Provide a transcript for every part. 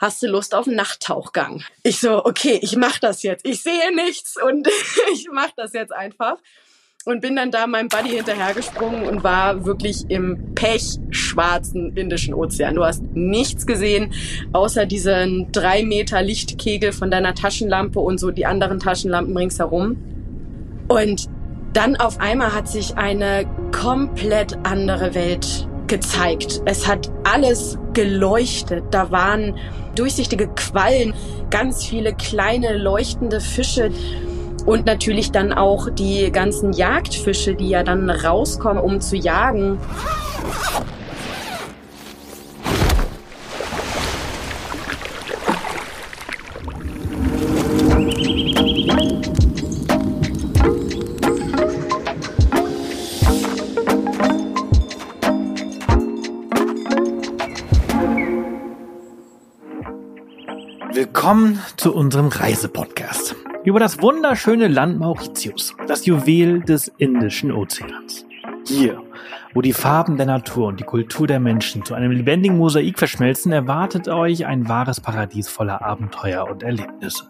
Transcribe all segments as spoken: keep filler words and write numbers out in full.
hast du Lust auf einen Nachttauchgang? Ich so, okay, ich mach das jetzt. Ich sehe nichts und ich mach das jetzt einfach. Und bin dann da meinem Buddy hinterhergesprungen und war wirklich im pechschwarzen Indischen Ozean. Du hast nichts gesehen, außer diesen drei Meter Lichtkegel von deiner Taschenlampe und so die anderen Taschenlampen ringsherum. Und dann auf einmal hat sich eine komplett andere Welt gezeigt. Es hat alles geleuchtet. Da waren durchsichtige Quallen, ganz viele kleine leuchtende Fische. Und natürlich dann auch die ganzen Jagdfische, die ja dann rauskommen, um zu jagen. Willkommen zu unserem Reisepodcast über das wunderschöne Land Mauritius, das Juwel des Indischen Ozeans. Hier, wo die Farben der Natur und die Kultur der Menschen zu einem lebendigen Mosaik verschmelzen, erwartet euch ein wahres Paradies voller Abenteuer und Erlebnisse.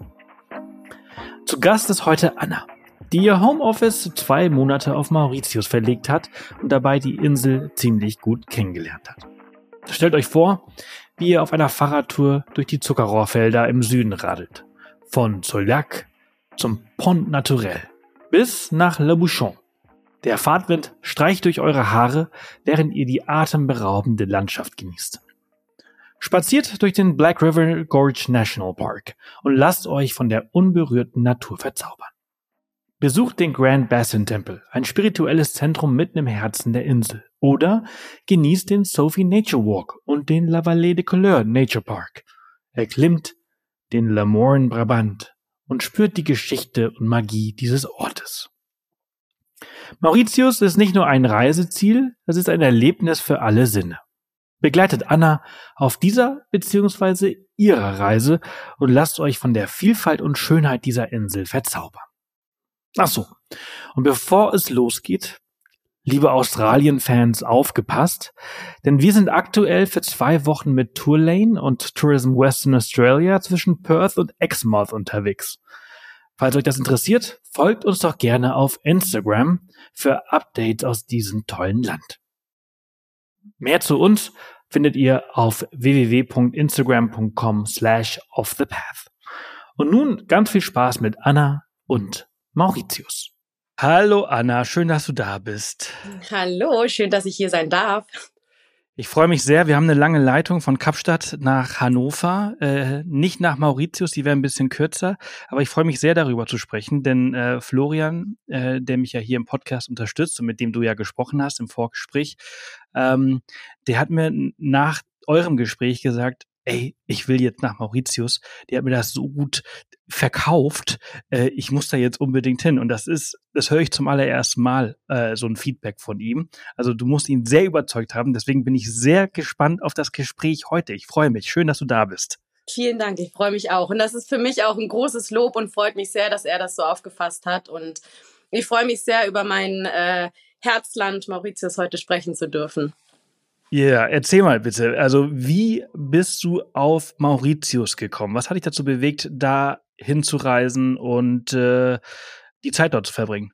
Zu Gast ist heute Anna, die ihr Homeoffice zwei Monate auf Mauritius verlegt hat und dabei die Insel ziemlich gut kennengelernt hat. Stellt euch vor, wie ihr auf einer Fahrradtour durch die Zuckerrohrfelder im Süden radelt. Von Zolak zum Pont Naturel bis nach Le Bouchon. Der Fahrtwind streicht durch eure Haare, während ihr die atemberaubende Landschaft genießt. Spaziert durch den Black River Gorge National Park und lasst euch von der unberührten Natur verzaubern. Besucht den Grand Basin Temple, ein spirituelles Zentrum mitten im Herzen der Insel. Oder genießt den Sophie Nature Walk und den La Vallée de Couleur Nature Park. Erklimmt den Le Morne Brabant und spürt die Geschichte und Magie dieses Ortes. Mauritius ist nicht nur ein Reiseziel, es ist ein Erlebnis für alle Sinne. Begleitet Anna auf dieser bzw. ihrer Reise und lasst euch von der Vielfalt und Schönheit dieser Insel verzaubern. Ach so, und bevor es losgeht, liebe Australien-Fans, aufgepasst, denn wir sind aktuell für zwei Wochen mit Tourlane und Tourism Western Australia zwischen Perth und Exmouth unterwegs. Falls euch das interessiert, folgt uns doch gerne auf Instagram für Updates aus diesem tollen Land. Mehr zu uns findet ihr auf w w w punkt instagram punkt com slash off the path. Und nun ganz viel Spaß mit Anna und Mauritius. Hallo Anna, schön, dass du da bist. Hallo, schön, dass ich hier sein darf. Ich freue mich sehr. Wir haben eine lange Leitung von Kapstadt nach Hannover, äh, nicht nach Mauritius, die wäre ein bisschen kürzer, aber ich freue mich sehr, darüber zu sprechen, denn äh, Florian, äh, der mich ja hier im Podcast unterstützt und mit dem du ja gesprochen hast im Vorgespräch, ähm, der hat mir nach eurem Gespräch gesagt, ey, ich will jetzt nach Mauritius. Die hat mir das so gut verkauft. Äh, ich muss da jetzt unbedingt hin. Und das ist, das höre ich zum allerersten Mal, äh, so ein Feedback von ihm. Also du musst ihn sehr überzeugt haben. Deswegen bin ich sehr gespannt auf das Gespräch heute. Ich freue mich. Schön, dass du da bist. Vielen Dank. Ich freue mich auch. Und das ist für mich auch ein großes Lob und freut mich sehr, dass er das so aufgefasst hat. Und ich freue mich sehr, über mein äh, Herzland Mauritius heute sprechen zu dürfen. Ja, yeah, erzähl mal bitte. Also wie bist du auf Mauritius gekommen? Was hat dich dazu bewegt, da hinzureisen und äh, die Zeit dort zu verbringen?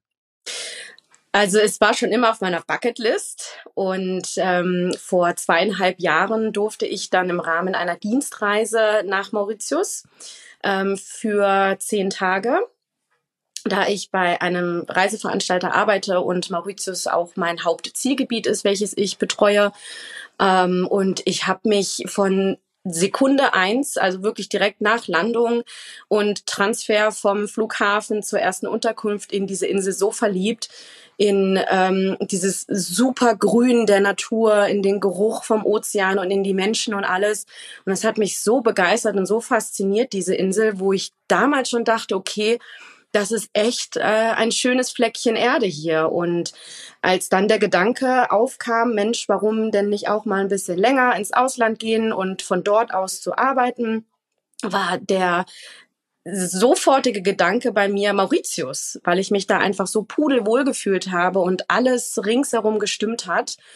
Also es war schon immer auf meiner Bucketlist und ähm, vor zweieinhalb Jahren durfte ich dann im Rahmen einer Dienstreise nach Mauritius ähm, für zehn Tage. Da ich bei einem Reiseveranstalter arbeite und Mauritius auch mein Hauptzielgebiet ist, welches ich betreue. Ähm, und ich habe mich von Sekunde eins, also wirklich direkt nach Landung und Transfer vom Flughafen zur ersten Unterkunft in diese Insel so verliebt, in ähm, dieses super Grün der Natur, in den Geruch vom Ozean und in die Menschen und alles. Und das hat mich so begeistert und so fasziniert, diese Insel, wo ich damals schon dachte, okay, das ist echt äh, ein schönes Fleckchen Erde hier. Und als dann der Gedanke aufkam, Mensch, warum denn nicht auch mal ein bisschen länger ins Ausland gehen und von dort aus zu arbeiten, war der sofortige Gedanke bei mir Mauritius, weil ich mich da einfach so pudelwohl gefühlt habe und alles ringsherum gestimmt hat.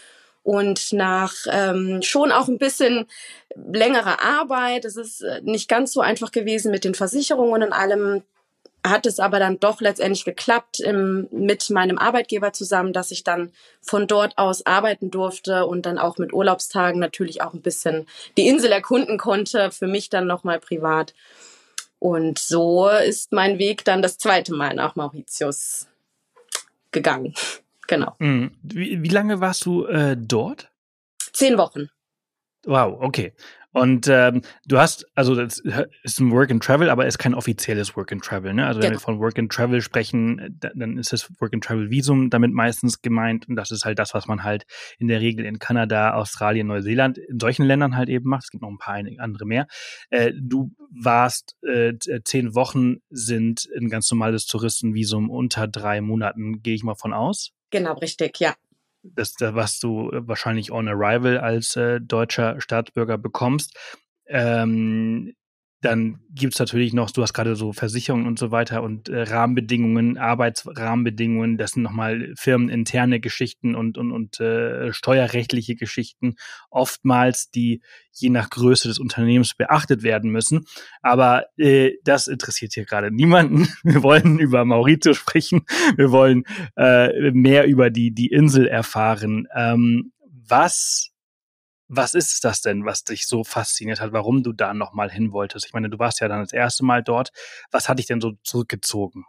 Und nach ähm, schon auch ein bisschen längerer Arbeit, es ist nicht ganz so einfach gewesen mit den Versicherungen und allem, hat es aber dann doch letztendlich geklappt im, mit meinem Arbeitgeber zusammen, dass ich dann von dort aus arbeiten durfte und dann auch mit Urlaubstagen natürlich auch ein bisschen die Insel erkunden konnte, für mich dann nochmal privat. Und so ist mein Weg dann das zweite Mal nach Mauritius gegangen. Genau. Mhm. Wie, wie lange warst du äh, dort? Zehn Wochen. Wow, okay. Und ähm, du hast, also das ist ein Work and Travel, aber ist kein offizielles Work and Travel, ne? Also wenn Genau. wir von Work and Travel sprechen, dann ist das Work and Travel Visum damit meistens gemeint und das ist halt das, was man halt in der Regel in Kanada, Australien, Neuseeland, in solchen Ländern halt eben macht. Es gibt noch ein paar andere mehr. Äh, du warst äh, zehn Wochen, sind ein ganz normales Touristenvisum unter drei Monaten, gehe ich mal von aus. Genau, richtig, ja. Das, was du wahrscheinlich on arrival als äh, deutscher Staatsbürger bekommst. Ähm, dann gibt's natürlich noch, du hast gerade so Versicherungen und so weiter und äh, Rahmenbedingungen, Arbeitsrahmenbedingungen, das sind nochmal firmeninterne Geschichten und, und, und äh, steuerrechtliche Geschichten, oftmals, die je nach Größe des Unternehmens beachtet werden müssen. Aber äh, das interessiert hier gerade niemanden. Wir wollen über Mauritius sprechen. Wir wollen äh, mehr über die, die Insel erfahren. Ähm, was Was ist das denn, was dich so fasziniert hat, warum du da nochmal hin wolltest? Ich meine, du warst ja dann das erste Mal dort. Was hat dich denn so zurückgezogen?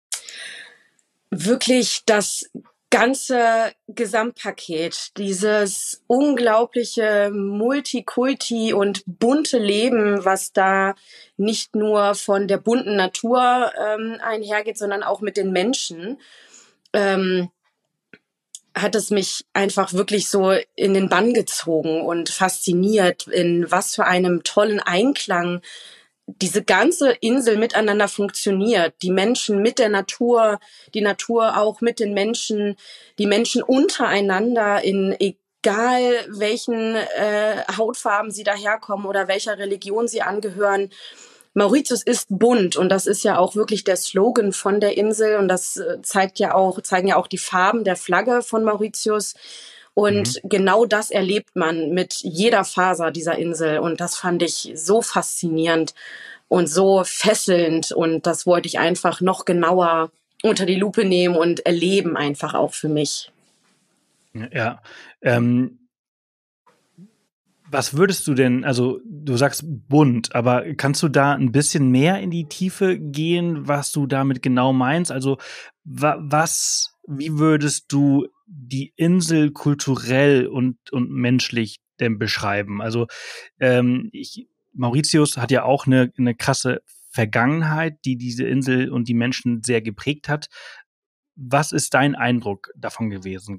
Wirklich das ganze Gesamtpaket, dieses unglaubliche Multikulti und bunte Leben, was da nicht nur von der bunten Natur ähm, einhergeht, sondern auch mit den Menschen. Ähm, hat es mich einfach wirklich so in den Bann gezogen und fasziniert, in was für einem tollen Einklang diese ganze Insel miteinander funktioniert. Die Menschen mit der Natur, die Natur auch mit den Menschen, die Menschen untereinander in egal welchen äh, Hautfarben sie daherkommen oder welcher Religion sie angehören. Mauritius ist bunt und das ist ja auch wirklich der Slogan von der Insel und das zeigt ja auch, zeigen ja auch die Farben der Flagge von Mauritius. Und mhm. genau das erlebt man mit jeder Faser dieser Insel und das fand ich so faszinierend und so fesselnd und das wollte ich einfach noch genauer unter die Lupe nehmen und erleben einfach auch für mich. Ja, ähm, was würdest du denn, also du sagst bunt, aber kannst du da ein bisschen mehr in die Tiefe gehen, was du damit genau meinst? Also wa- was, wie würdest du die Insel kulturell und, und menschlich denn beschreiben? Also ähm, ich, Mauritius hat ja auch eine, eine krasse Vergangenheit, die diese Insel und die Menschen sehr geprägt hat. Was ist dein Eindruck davon gewesen?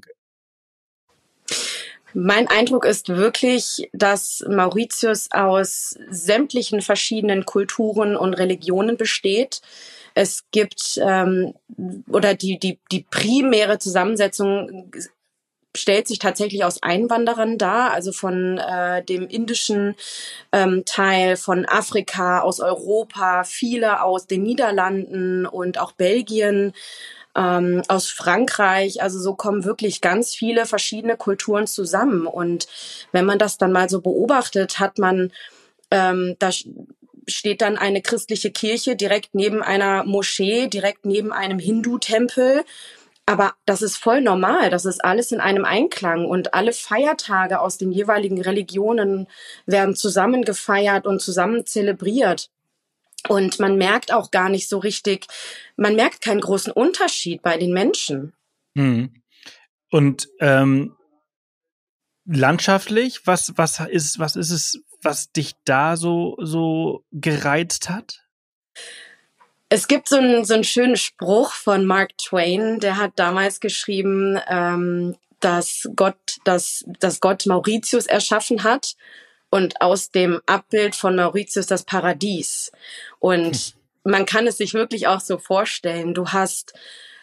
Mein Eindruck ist wirklich, dass Mauritius aus sämtlichen verschiedenen Kulturen und Religionen besteht. Es gibt ähm, oder die die die primäre Zusammensetzung stellt sich tatsächlich aus Einwanderern dar, also von äh, dem indischen ähm, Teil, von Afrika, aus Europa, viele aus den Niederlanden und auch Belgien. Ähm, aus Frankreich, also so kommen wirklich ganz viele verschiedene Kulturen zusammen und wenn man das dann mal so beobachtet, hat man, ähm, da steht dann eine christliche Kirche direkt neben einer Moschee, direkt neben einem Hindu-Tempel, aber das ist voll normal, das ist alles in einem Einklang und alle Feiertage aus den jeweiligen Religionen werden zusammen gefeiert und zusammen zelebriert. Und man merkt auch gar nicht so richtig, man merkt keinen großen Unterschied bei den Menschen. Hm. Und ähm, landschaftlich, was was ist was ist es, was dich da so so gereizt hat? Es gibt so einen so einen schönen Spruch von Mark Twain, der hat damals geschrieben, ähm, dass Gott, dass, dass Gott Mauritius erschaffen hat und aus dem Abbild von Mauritius das Paradies. Und hm. man kann es sich wirklich auch so vorstellen. Du hast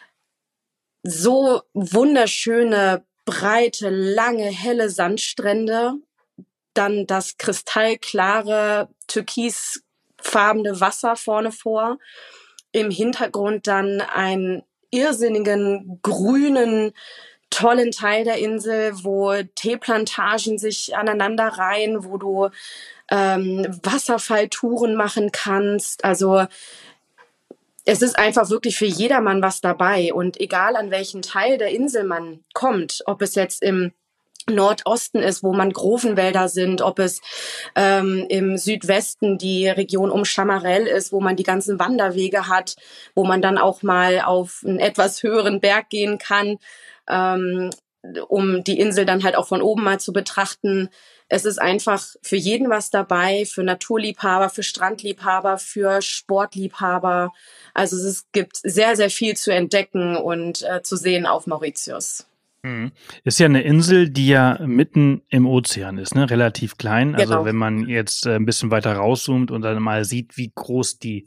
so wunderschöne, breite, lange, helle Sandstrände, dann das kristallklare, türkisfarbene Wasser vorne vor, im Hintergrund dann einen irrsinnigen grünen tollen Teil der Insel, wo Teeplantagen sich aneinanderreihen, wo du ähm, Wasserfalltouren machen kannst. Also es ist einfach wirklich für jedermann was dabei. Und egal an welchen Teil der Insel man kommt, ob es jetzt im Nordosten ist, wo Mangrovenwälder sind, ob es ähm, im Südwesten die Region um Chamarel ist, wo man die ganzen Wanderwege hat, wo man dann auch mal auf einen etwas höheren Berg gehen kann, ähm, um die Insel dann halt auch von oben mal zu betrachten. Es ist einfach für jeden was dabei, für Naturliebhaber, für Strandliebhaber, für Sportliebhaber. Also es gibt sehr, sehr viel zu entdecken und äh, zu sehen auf Mauritius. Mhm. Ist ja eine Insel, die ja mitten im Ozean ist, ne? Relativ klein. Also Genau. wenn man jetzt äh, ein bisschen weiter rauszoomt und dann mal sieht, wie groß die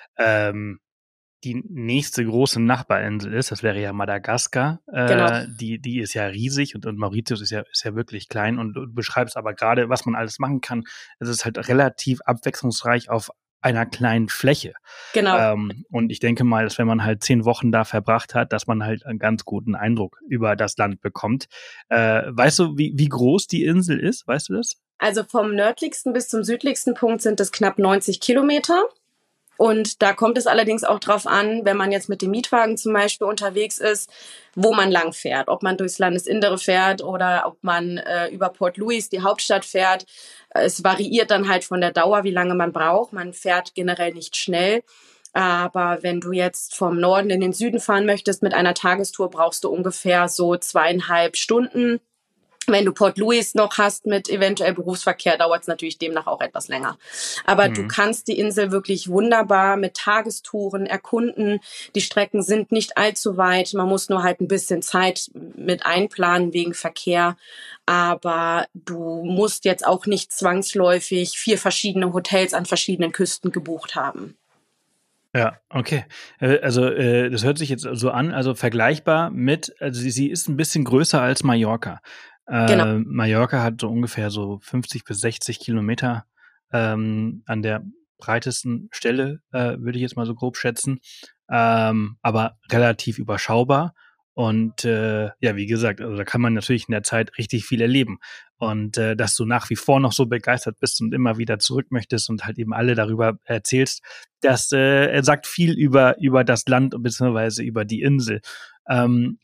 ähm, die nächste große Nachbarinsel ist, das wäre ja Madagaskar, äh, Genau. die, die ist ja riesig und, und Mauritius ist ja, ist ja wirklich klein und du beschreibst aber gerade, was man alles machen kann. Es ist halt relativ abwechslungsreich auf einer kleinen Fläche. Genau. Ähm, und ich denke mal, dass wenn man halt zehn Wochen da verbracht hat, dass man halt einen ganz guten Eindruck über das Land bekommt. Äh, weißt du, wie, wie groß die Insel ist? Weißt du das? Also vom nördlichsten bis zum südlichsten Punkt sind es knapp neunzig Kilometer. Und da kommt es allerdings auch drauf an, wenn man jetzt mit dem Mietwagen zum Beispiel unterwegs ist, wo man lang fährt. Ob man durchs Landesinnere fährt oder ob man äh, über Port Louis, die Hauptstadt, fährt. Es variiert dann halt von der Dauer, wie lange man braucht. Man fährt generell nicht schnell. Aber wenn du jetzt vom Norden in den Süden fahren möchtest mit einer Tagestour, brauchst du ungefähr so zweieinhalb Stunden. Wenn du Port Louis noch hast mit eventuell Berufsverkehr, dauert es natürlich demnach auch etwas länger. Aber mhm. du kannst die Insel wirklich wunderbar mit Tagestouren erkunden. Die Strecken sind nicht allzu weit. Man muss nur halt ein bisschen Zeit mit einplanen wegen Verkehr. Aber du musst jetzt auch nicht zwangsläufig vier verschiedene Hotels an verschiedenen Küsten gebucht haben. Ja, okay. Also äh, das hört sich jetzt so an, also vergleichbar mit, also sie, sie ist ein bisschen größer als Mallorca. Äh, Genau. Mallorca hat so ungefähr so fünfzig bis sechzig Kilometer ähm, an der breitesten Stelle, äh, würde ich jetzt mal so grob schätzen, ähm, aber relativ überschaubar. Und äh, ja, wie gesagt, also da kann man natürlich in der Zeit richtig viel erleben. Und äh, dass du nach wie vor noch so begeistert bist und immer wieder zurück möchtest und halt eben alle darüber erzählst, das äh, sagt viel über über das Land bzw. über die Insel. Ähm,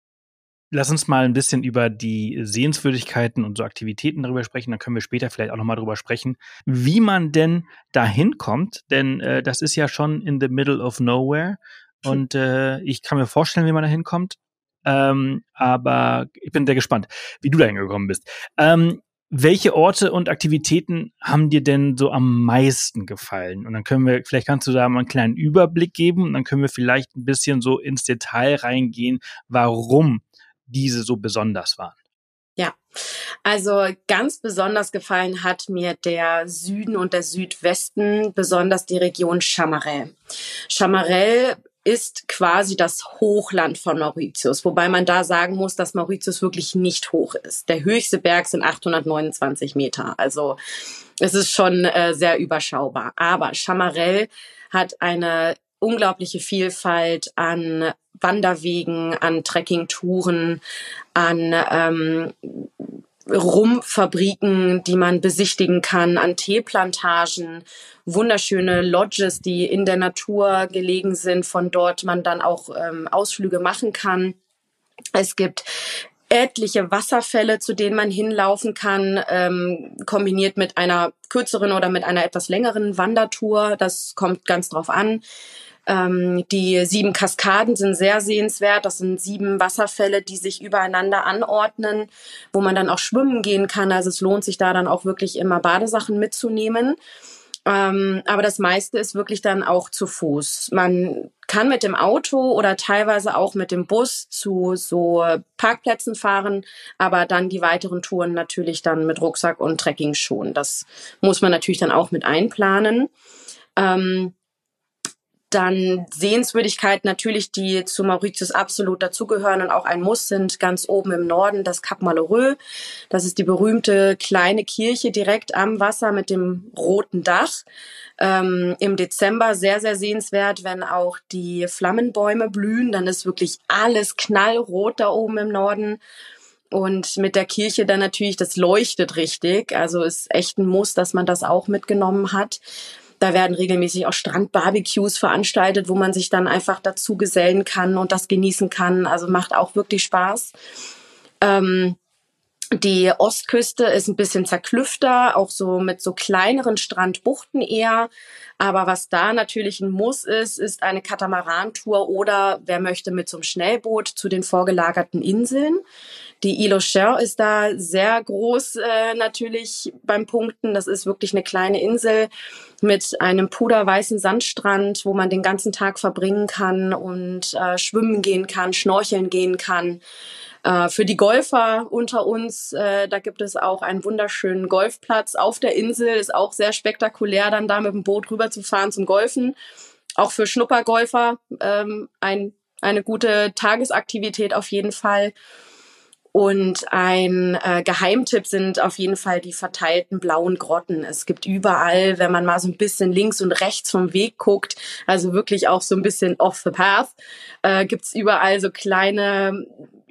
lass uns mal ein bisschen über die Sehenswürdigkeiten und so Aktivitäten darüber sprechen. Dann können wir später vielleicht auch nochmal darüber sprechen, wie man denn dahin kommt. Denn äh, das ist ja schon in the middle of nowhere. Und äh, ich kann mir vorstellen, wie man da hinkommt. Ähm, aber ich bin sehr gespannt, wie du da hingekommen bist. Ähm, welche Orte und Aktivitäten haben dir denn so am meisten gefallen? Und dann können wir, vielleicht kannst du da mal einen kleinen Überblick geben und dann können wir vielleicht ein bisschen so ins Detail reingehen, warum diese so besonders waren. Ja, also ganz besonders gefallen hat mir der Süden und der Südwesten, besonders die Region Chamarel. Chamarel ist quasi das Hochland von Mauritius, wobei man da sagen muss, dass Mauritius wirklich nicht hoch ist. Der höchste Berg sind achthundertneunundzwanzig Meter, also es ist schon äh, sehr überschaubar. Aber Chamarel hat eine unglaubliche Vielfalt an Wanderwegen, an Trekkingtouren, an ähm, Rumfabriken, die man besichtigen kann, an Teeplantagen, wunderschöne Lodges, die in der Natur gelegen sind, von dort man dann auch ähm, Ausflüge machen kann. Es gibt etliche Wasserfälle, zu denen man hinlaufen kann, ähm, kombiniert mit einer kürzeren oder mit einer etwas längeren Wandertour. Das kommt ganz drauf an. Ähm, die sieben Kaskaden sind sehr sehenswert. Das sind sieben Wasserfälle, die sich übereinander anordnen, wo man dann auch schwimmen gehen kann. Also es lohnt sich da dann auch wirklich immer Badesachen mitzunehmen. Ähm, aber das meiste ist wirklich dann auch zu Fuß. Man kann mit dem Auto oder teilweise auch mit dem Bus zu so Parkplätzen fahren, aber dann die weiteren Touren natürlich dann mit Rucksack und Trekkingschuhen. Das muss man natürlich dann auch mit einplanen. Ähm, Dann Sehenswürdigkeiten natürlich, die zu Mauritius absolut dazugehören und auch ein Muss sind, ganz oben im Norden das Cap Malheureux. Das ist die berühmte kleine Kirche direkt am Wasser mit dem roten Dach. Ähm, im Dezember sehr, sehr sehenswert, wenn auch die Flammenbäume blühen. Dann ist wirklich alles knallrot da oben im Norden. Und mit der Kirche dann natürlich, das leuchtet richtig. Also ist echt ein Muss, dass man das auch mitgenommen hat. Da werden regelmäßig auch Strandbarbecues veranstaltet, wo man sich dann einfach dazu gesellen kann und das genießen kann. Also macht auch wirklich Spaß. Ähm, die Ostküste ist ein bisschen zerklüfter, auch so mit so kleineren Strandbuchten eher. Aber was da natürlich ein Muss ist, ist eine Katamarantour oder wer möchte mit so einem Schnellboot zu den vorgelagerten Inseln. Die Île aux Cherts ist da sehr groß äh, natürlich beim Punkten. Das ist wirklich eine kleine Insel mit einem puderweißen Sandstrand, wo man den ganzen Tag verbringen kann und äh, schwimmen gehen kann, schnorcheln gehen kann. Äh, für die Golfer unter uns, äh, da gibt es auch einen wunderschönen Golfplatz auf der Insel. Ist auch sehr spektakulär, dann da mit dem Boot rüberzufahren zum Golfen. Auch für Schnuppergolfer ähm, ein, eine gute Tagesaktivität auf jeden Fall. Und ein äh, Geheimtipp sind auf jeden Fall die verteilten blauen Grotten. Es gibt überall, wenn man mal so ein bisschen links und rechts vom Weg guckt, also wirklich auch so ein bisschen off the path, äh, gibt's überall so kleine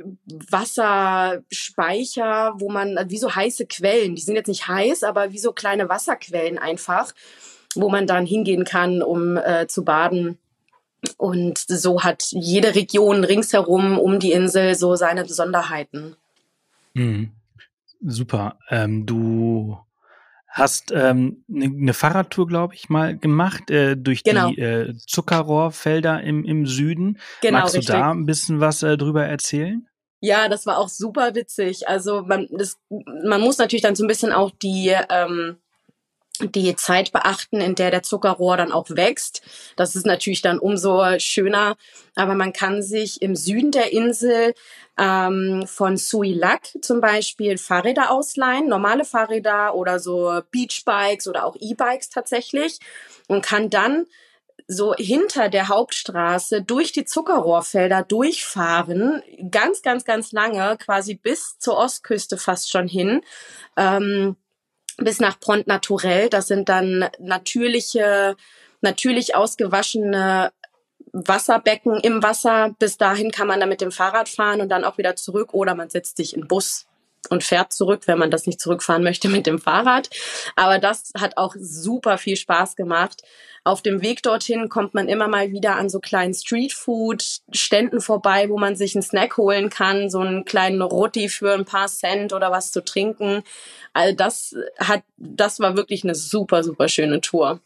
Wasserspeicher, wo man, wie so heiße Quellen, die sind jetzt nicht heiß, aber wie so kleine Wasserquellen einfach, wo man dann hingehen kann, um äh, zu baden. Und so hat jede Region ringsherum um die Insel so seine Besonderheiten. Mhm. Super. Ähm, du hast ähm, eine ne Fahrradtour, glaube ich, mal gemacht äh, durch Genau. die äh, Zuckerrohrfelder im, im Süden. Genau, Magst du richtig. da ein bisschen was äh, drüber erzählen? Ja, das war auch super witzig. Also man, das, man muss natürlich dann so ein bisschen auch die ähm, die Zeit beachten, in der der Zuckerrohr dann auch wächst. Das ist natürlich dann umso schöner. Aber man kann sich im Süden der Insel ähm, von Souillac zum Beispiel Fahrräder ausleihen, normale Fahrräder oder so Beachbikes oder auch E-Bikes tatsächlich und kann dann so hinter der Hauptstraße durch die Zuckerrohrfelder durchfahren, ganz, ganz, ganz lange, quasi bis zur Ostküste fast schon hin. Ähm, bis nach Pont Naturel. Das sind dann natürliche, natürlich ausgewaschene Wasserbecken im Wasser. Bis dahin kann man dann mit dem Fahrrad fahren und dann auch wieder zurück. Oder man setzt sich in den Bus und fährt zurück, wenn man das nicht zurückfahren möchte mit dem Fahrrad. Aber das hat auch super viel Spaß gemacht. Auf dem Weg dorthin kommt man immer mal wieder an so kleinen Streetfood-Ständen vorbei, wo man sich einen Snack holen kann, so einen kleinen Roti für ein paar Cent oder was zu trinken. Also das hat, das war wirklich eine super, super schöne Tour.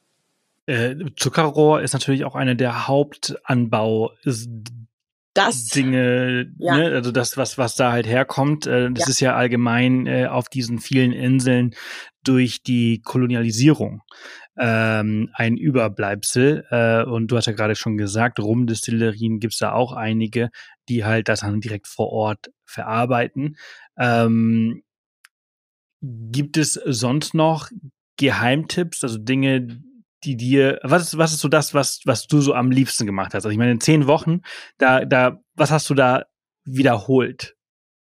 Äh, Zuckerrohr ist natürlich auch eine der Hauptanbau Das, Dinge, ja. ne, also das, was, was da halt herkommt, äh, das Ja. ist ja allgemein äh, auf diesen vielen Inseln durch die Kolonialisierung ähm, ein Überbleibsel. Äh, und du hast ja gerade schon gesagt, Rumdestillerien gibt's da auch einige, die halt das dann direkt vor Ort verarbeiten. Ähm, gibt es sonst noch Geheimtipps, also Dinge, die dir, was ist, was ist so das, was, was du so am liebsten gemacht hast? Also ich meine, in zehn Wochen, da, da, was hast du da wiederholt?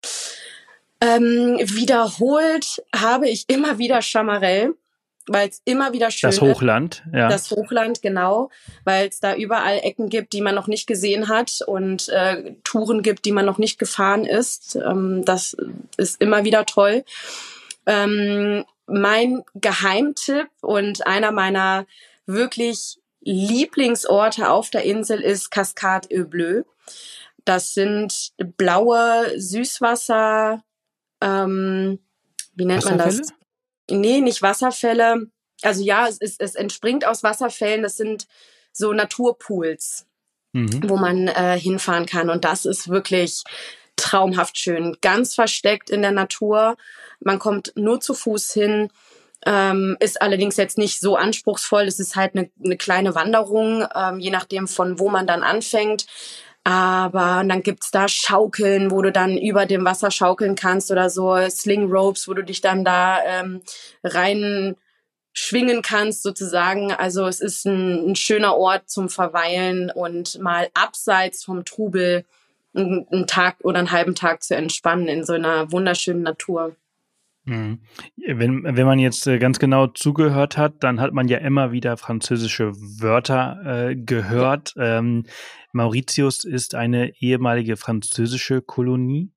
Ähm, wiederholt habe ich immer wieder Chamarel, weil es immer wieder schön Das Hochland, ist. ja. Das Hochland, genau, weil es da überall Ecken gibt, die man noch nicht gesehen hat und äh, Touren gibt, die man noch nicht gefahren ist. Ähm, das ist immer wieder toll. Ähm, mein Geheimtipp und einer meiner wirklich Lieblingsorte auf der Insel ist Cascade Eau Bleue. Das sind blaue Süßwasser, ähm, wie nennt man das? Nee, nicht Wasserfälle. Also ja, es, ist, es entspringt aus Wasserfällen. Das sind so Naturpools, mhm. wo man äh, hinfahren kann. Und das ist wirklich traumhaft schön. Ganz versteckt in der Natur. Man kommt nur zu Fuß hin. Ähm, ist allerdings jetzt nicht so anspruchsvoll. Es ist halt eine, eine kleine Wanderung, ähm, je nachdem von wo man dann anfängt. Aber dann gibt's da Schaukeln, wo du dann über dem Wasser schaukeln kannst oder so Sling Ropes, wo du dich dann da ähm, rein schwingen kannst sozusagen. Also es ist ein, ein schöner Ort zum Verweilen und mal abseits vom Trubel einen, einen Tag oder einen halben Tag zu entspannen in so einer wunderschönen Natur. Mhm. Wenn, wenn man jetzt äh, ganz genau zugehört hat, dann hat man ja immer wieder französische Wörter äh, gehört. Ja. Ähm, Mauritius ist eine ehemalige französische Kolonie.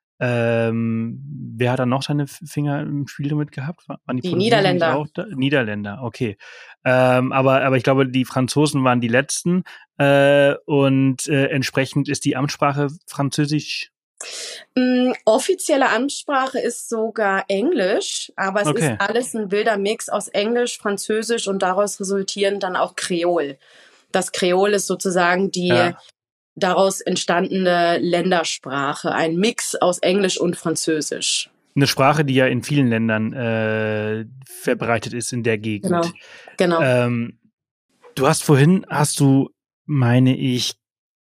Ähm, wer hat da noch seine Finger im Spiel damit gehabt? Waren die, Die Portugiesen nicht Niederländer. auch da? Niederländer, okay. Ähm, aber, aber ich glaube, die Franzosen waren die letzten äh, und äh, entsprechend ist die Amtssprache Französisch. Mm, offizielle Amtssprache ist sogar Englisch, aber es Okay. ist alles ein wilder Mix aus Englisch, Französisch und daraus resultierend dann auch Kreol. Das Kreol ist sozusagen die Ja. daraus entstandene Ländersprache, ein Mix aus Englisch und Französisch. Eine Sprache, die ja in vielen Ländern äh, verbreitet ist in der Gegend. Genau, genau. Ähm, du hast vorhin, hast du, meine ich,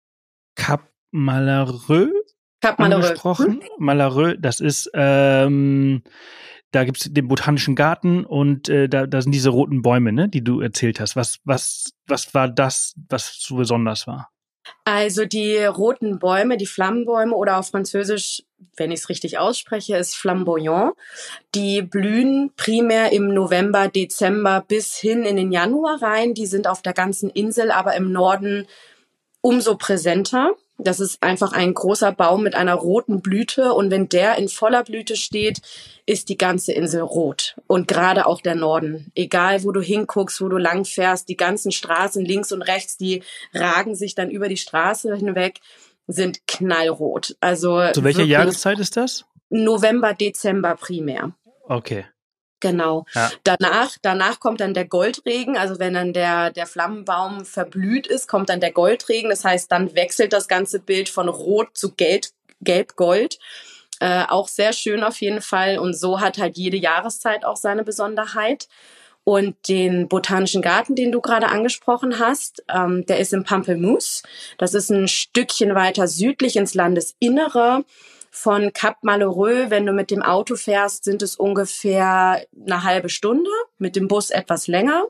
Cap Malheureux Cap Malheureux angesprochen. Hm? Malheureux, das ist, ähm, da gibt's den Botanischen Garten und äh, da, da sind diese roten Bäume, ne, die du erzählt hast. Was, was, was war das, was so besonders war? Also die roten Bäume, die Flammenbäume oder auf Französisch, wenn ich es richtig ausspreche, ist Flamboyant. Die blühen primär im November, Dezember bis hin in den Januar rein. Die sind auf der ganzen Insel, aber im Norden umso präsenter. Das ist einfach ein großer Baum mit einer roten Blüte und wenn der in voller Blüte steht, ist die ganze Insel rot und gerade auch der Norden. Egal, wo du hinguckst, wo du lang fährst, die ganzen Straßen links und rechts, die ragen sich dann über die Straße hinweg, sind knallrot. Also zu welcher Jahreszeit ist das? November, Dezember primär. Okay. Genau. Ja. Danach, danach kommt dann der Goldregen. Also wenn dann der, der Flammenbaum verblüht ist, kommt dann der Goldregen. Das heißt, dann wechselt das ganze Bild von Rot zu Gelb, Gelb-Gold. Äh, auch sehr schön auf jeden Fall. Und so hat halt jede Jahreszeit auch seine Besonderheit. Und den Botanischen Garten, den du gerade angesprochen hast, ähm, der ist in Pampelmouse. Das ist ein Stückchen weiter südlich ins Landesinnere. Von Cap Malheureux, wenn du mit dem Auto fährst, sind es ungefähr eine halbe Stunde, mit dem Bus etwas länger.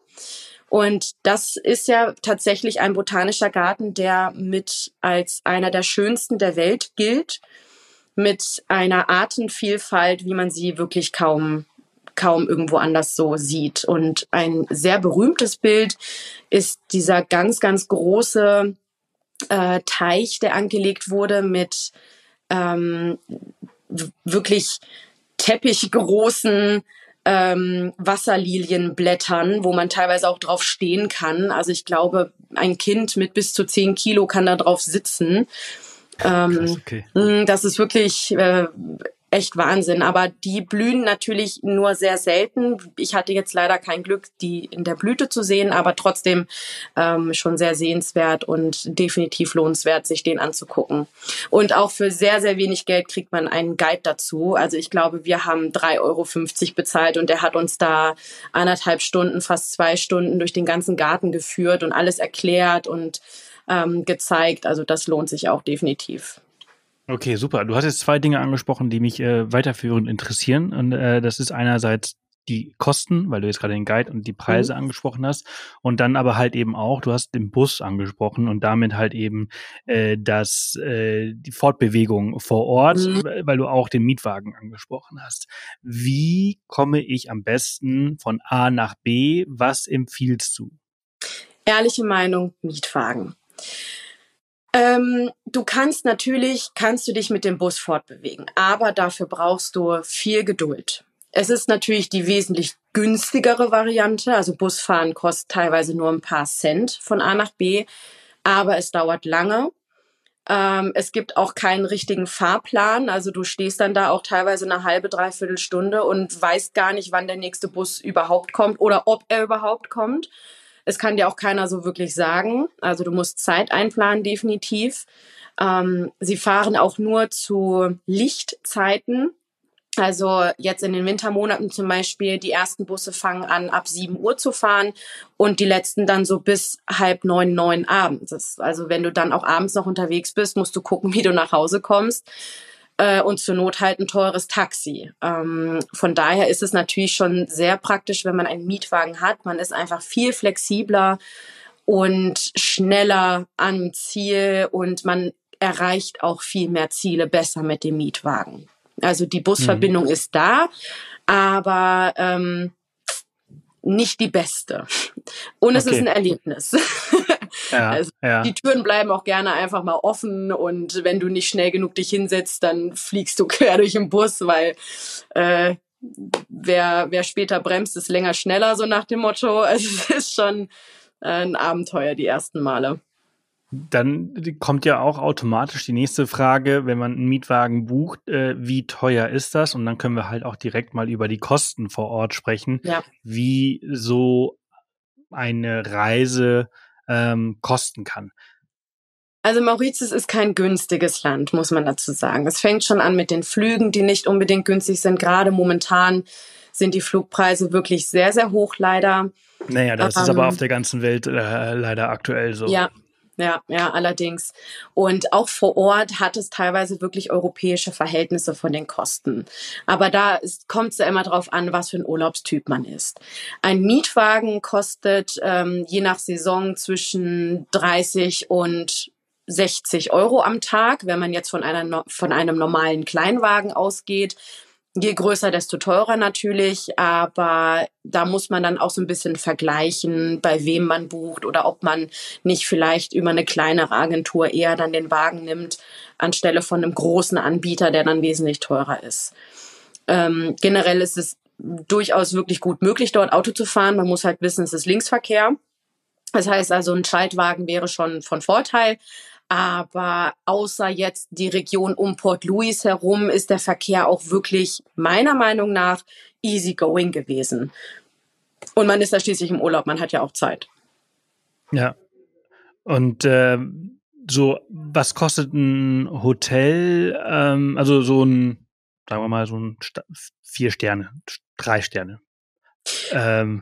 Und das ist ja tatsächlich ein botanischer Garten, der mit als einer der schönsten der Welt gilt, mit einer Artenvielfalt, wie man sie wirklich kaum, kaum irgendwo anders so sieht. Und ein sehr berühmtes Bild ist dieser ganz, ganz große äh, Teich, der angelegt wurde mit Ähm, wirklich teppichgroßen ähm, Wasserlilienblättern, wo man teilweise auch drauf stehen kann. Also ich glaube, ein Kind mit bis zu zehn Kilo kann da drauf sitzen. Ähm, Krass, okay. Das ist wirklich äh, echt Wahnsinn. Aber die blühen natürlich nur sehr selten. Ich hatte jetzt leider kein Glück, die in der Blüte zu sehen, aber trotzdem ähm, schon sehr sehenswert und definitiv lohnenswert, sich den anzugucken. Und auch für sehr, sehr wenig Geld kriegt man einen Guide dazu. Also ich glaube, wir haben drei Euro fünfzig bezahlt und der hat uns da anderthalb Stunden, fast zwei Stunden durch den ganzen Garten geführt und alles erklärt und ähm, gezeigt. Also das lohnt sich auch definitiv. Okay, super. Du hast jetzt zwei Dinge angesprochen, die mich äh, weiterführend interessieren. Und äh, das ist einerseits die Kosten, weil du jetzt gerade den Guide und die Preise mhm. angesprochen hast. Und dann aber halt eben auch, du hast den Bus angesprochen und damit halt eben äh, das, äh, die Fortbewegung vor Ort, mhm. weil du auch den Mietwagen angesprochen hast. Wie komme ich am besten von A nach B? Was empfiehlst du? Ehrliche Meinung, Mietwagen. Ähm, du kannst natürlich, kannst du dich mit dem Bus fortbewegen, aber dafür brauchst du viel Geduld. Es ist natürlich die wesentlich günstigere Variante, also Busfahren kostet teilweise nur ein paar Cent von A nach B, aber es dauert lange. Ähm, es gibt auch keinen richtigen Fahrplan, also du stehst dann da auch teilweise eine halbe, dreiviertel Stunde und weißt gar nicht, wann der nächste Bus überhaupt kommt oder ob er überhaupt kommt. Es kann dir auch keiner so wirklich sagen. Also du musst Zeit einplanen, definitiv. Ähm, sie fahren auch nur zu Lichtzeiten. Also jetzt in den Wintermonaten zum Beispiel, die ersten Busse fangen an, ab sieben Uhr zu fahren und die letzten dann so bis halb neun, neun abends. Das, also wenn du dann auch abends noch unterwegs bist, musst du gucken, wie du nach Hause kommst. äh, und zur Not halt ein teures Taxi. Ähm, von daher ist es natürlich schon sehr praktisch, wenn man einen Mietwagen hat. Man ist einfach viel flexibler und schneller am Ziel und man erreicht auch viel mehr Ziele besser mit dem Mietwagen. Also die Busverbindung mhm. ist da, aber ähm, nicht die beste. Und es okay. ist ein Erlebnis. Ja, also ja. Die Türen bleiben auch gerne einfach mal offen und wenn du nicht schnell genug dich hinsetzt, dann fliegst du quer durch den Bus, weil äh, wer, wer später bremst, ist länger schneller, so nach dem Motto. Also es ist schon äh, ein Abenteuer die ersten Male. Dann kommt ja auch automatisch die nächste Frage, wenn man einen Mietwagen bucht, äh, wie teuer ist das? Und dann können wir halt auch direkt mal über die Kosten vor Ort sprechen, ja. wie so eine Reise ähm, kosten kann. Also Mauritius ist kein günstiges Land, muss man dazu sagen. Es fängt schon an mit den Flügen, die nicht unbedingt günstig sind. Gerade momentan sind die Flugpreise wirklich sehr, sehr hoch, leider. Naja, das ähm, ist aber auf der ganzen Welt äh, leider aktuell so. Ja. Ja, ja, allerdings. Und auch vor Ort hat es teilweise wirklich europäische Verhältnisse von den Kosten. Aber da kommt es ja immer drauf an, was für ein Urlaubstyp man ist. Ein Mietwagen kostet ähm, je nach Saison zwischen dreißig und sechzig Euro am Tag, wenn man jetzt von einer von einem normalen Kleinwagen ausgeht. Je größer, desto teurer natürlich, aber da muss man dann auch so ein bisschen vergleichen, bei wem man bucht oder ob man nicht vielleicht über eine kleinere Agentur eher dann den Wagen nimmt, anstelle von einem großen Anbieter, der dann wesentlich teurer ist. Ähm, generell ist es durchaus wirklich gut möglich, dort Auto zu fahren. Man muss halt wissen, es ist Linksverkehr. Das heißt also, ein Schaltwagen wäre schon von Vorteil. Aber außer jetzt die Region um Port Louis herum ist der Verkehr auch wirklich meiner Meinung nach easy going gewesen. Und man ist da schließlich im Urlaub, man hat ja auch Zeit. Ja. Und äh, so, was kostet ein Hotel? Ähm, also so ein, sagen wir mal, so ein Sta- vier Sterne, drei Sterne. Ähm,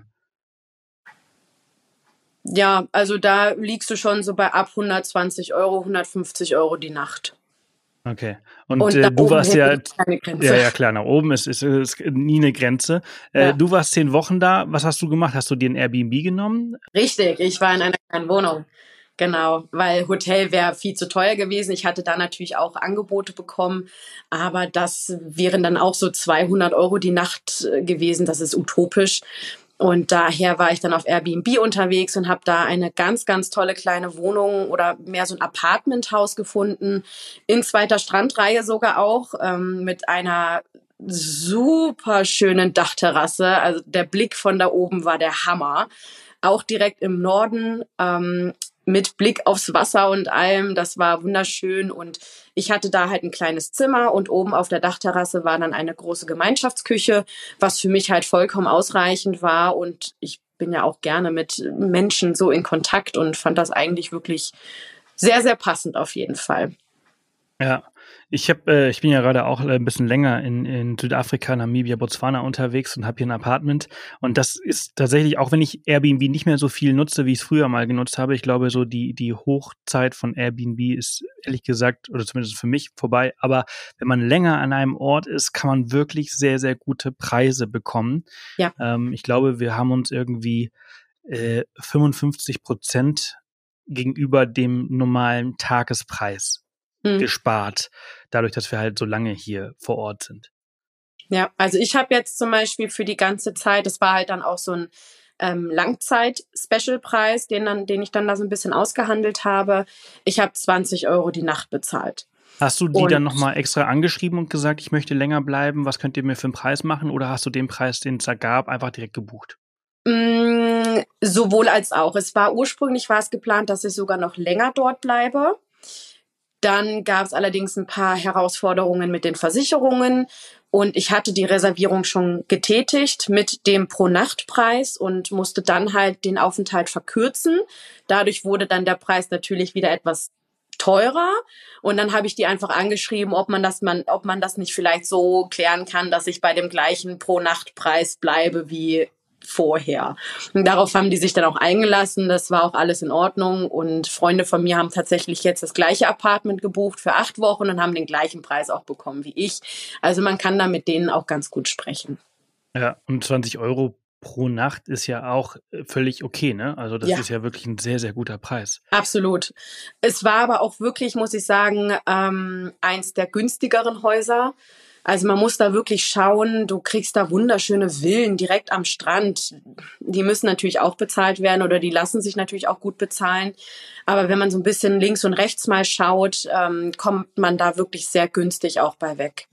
Ja, also da liegst du schon so bei ab hundertzwanzig Euro, hundertfünfzig Euro die Nacht. Okay. Und, Und äh, du warst ja, keine Grenze. ja, ja klar, nach oben ist, ist, ist nie eine Grenze. Äh, Ja. Du warst zehn Wochen da. Was hast du gemacht? Hast du dir ein Airbnb genommen? Richtig, ich war in einer kleinen Wohnung. Genau, weil Hotel wäre viel zu teuer gewesen. Ich hatte da natürlich auch Angebote bekommen, aber das wären dann auch so zweihundert Euro die Nacht gewesen. Das ist utopisch. Und daher war ich dann auf Airbnb unterwegs und habe da eine ganz, ganz tolle kleine Wohnung oder mehr so ein Apartmenthaus gefunden, in zweiter Strandreihe sogar auch, ähm, mit einer super schönen Dachterrasse. Also der Blick von da oben war der Hammer. Auch direkt im Norden, ähm, mit Blick aufs Wasser und allem. Das war wunderschön und ich hatte da halt ein kleines Zimmer und oben auf der Dachterrasse war dann eine große Gemeinschaftsküche, was für mich halt vollkommen ausreichend war und ich bin ja auch gerne mit Menschen so in Kontakt und fand das eigentlich wirklich sehr, sehr passend auf jeden Fall. Ja, ich habe, äh, ich bin ja gerade auch ein bisschen länger in, in Südafrika, Namibia, Botswana unterwegs und habe hier ein Apartment. Und das ist tatsächlich, auch wenn ich Airbnb nicht mehr so viel nutze, wie ich es früher mal genutzt habe, ich glaube, so die die Hochzeit von Airbnb ist ehrlich gesagt, oder zumindest für mich, vorbei. Aber wenn man länger an einem Ort ist, kann man wirklich sehr, sehr gute Preise bekommen. Ja. Ähm, ich glaube, wir haben uns irgendwie äh, fünfundfünfzig Prozent gegenüber dem normalen Tagespreis gespart, dadurch, dass wir halt so lange hier vor Ort sind. Ja, also ich habe jetzt zum Beispiel für die ganze Zeit, das war halt dann auch so ein ähm, Langzeit-Special-Preis, den, dann, den ich dann da so ein bisschen ausgehandelt habe. Ich habe zwanzig Euro die Nacht bezahlt. Hast du die und dann nochmal extra angeschrieben und gesagt, ich möchte länger bleiben, was könnt ihr mir für einen Preis machen? Oder hast du den Preis, den es da gab, einfach direkt gebucht? Mh, sowohl als auch. Es war ursprünglich war es geplant, dass ich sogar noch länger dort bleibe. Dann gab es allerdings ein paar Herausforderungen mit den Versicherungen und ich hatte die Reservierung schon getätigt mit dem Pro-Nacht-Preis und musste dann halt den Aufenthalt verkürzen. Dadurch wurde dann der Preis natürlich wieder etwas teurer und dann habe ich die einfach angeschrieben, ob man das man, ob man das nicht vielleicht so klären kann, dass ich bei dem gleichen Pro-Nacht-Preis bleibe wie vorher. Und darauf haben die sich dann auch eingelassen. Das war auch alles in Ordnung. Und Freunde von mir haben tatsächlich jetzt das gleiche Apartment gebucht für acht Wochen und haben den gleichen Preis auch bekommen wie ich. Also man kann da mit denen auch ganz gut sprechen. Ja, und zwanzig Euro pro Nacht ist ja auch völlig okay, ne? Also das Ja. ist ja wirklich ein sehr, sehr guter Preis. Absolut. Es war aber auch wirklich, muss ich sagen, ähm, eins der günstigeren Häuser. Also man muss da wirklich schauen, du kriegst da wunderschöne Villen direkt am Strand. Die müssen natürlich auch bezahlt werden oder die lassen sich natürlich auch gut bezahlen. Aber wenn man so ein bisschen links und rechts mal schaut, ähm, kommt man da wirklich sehr günstig auch bei weg.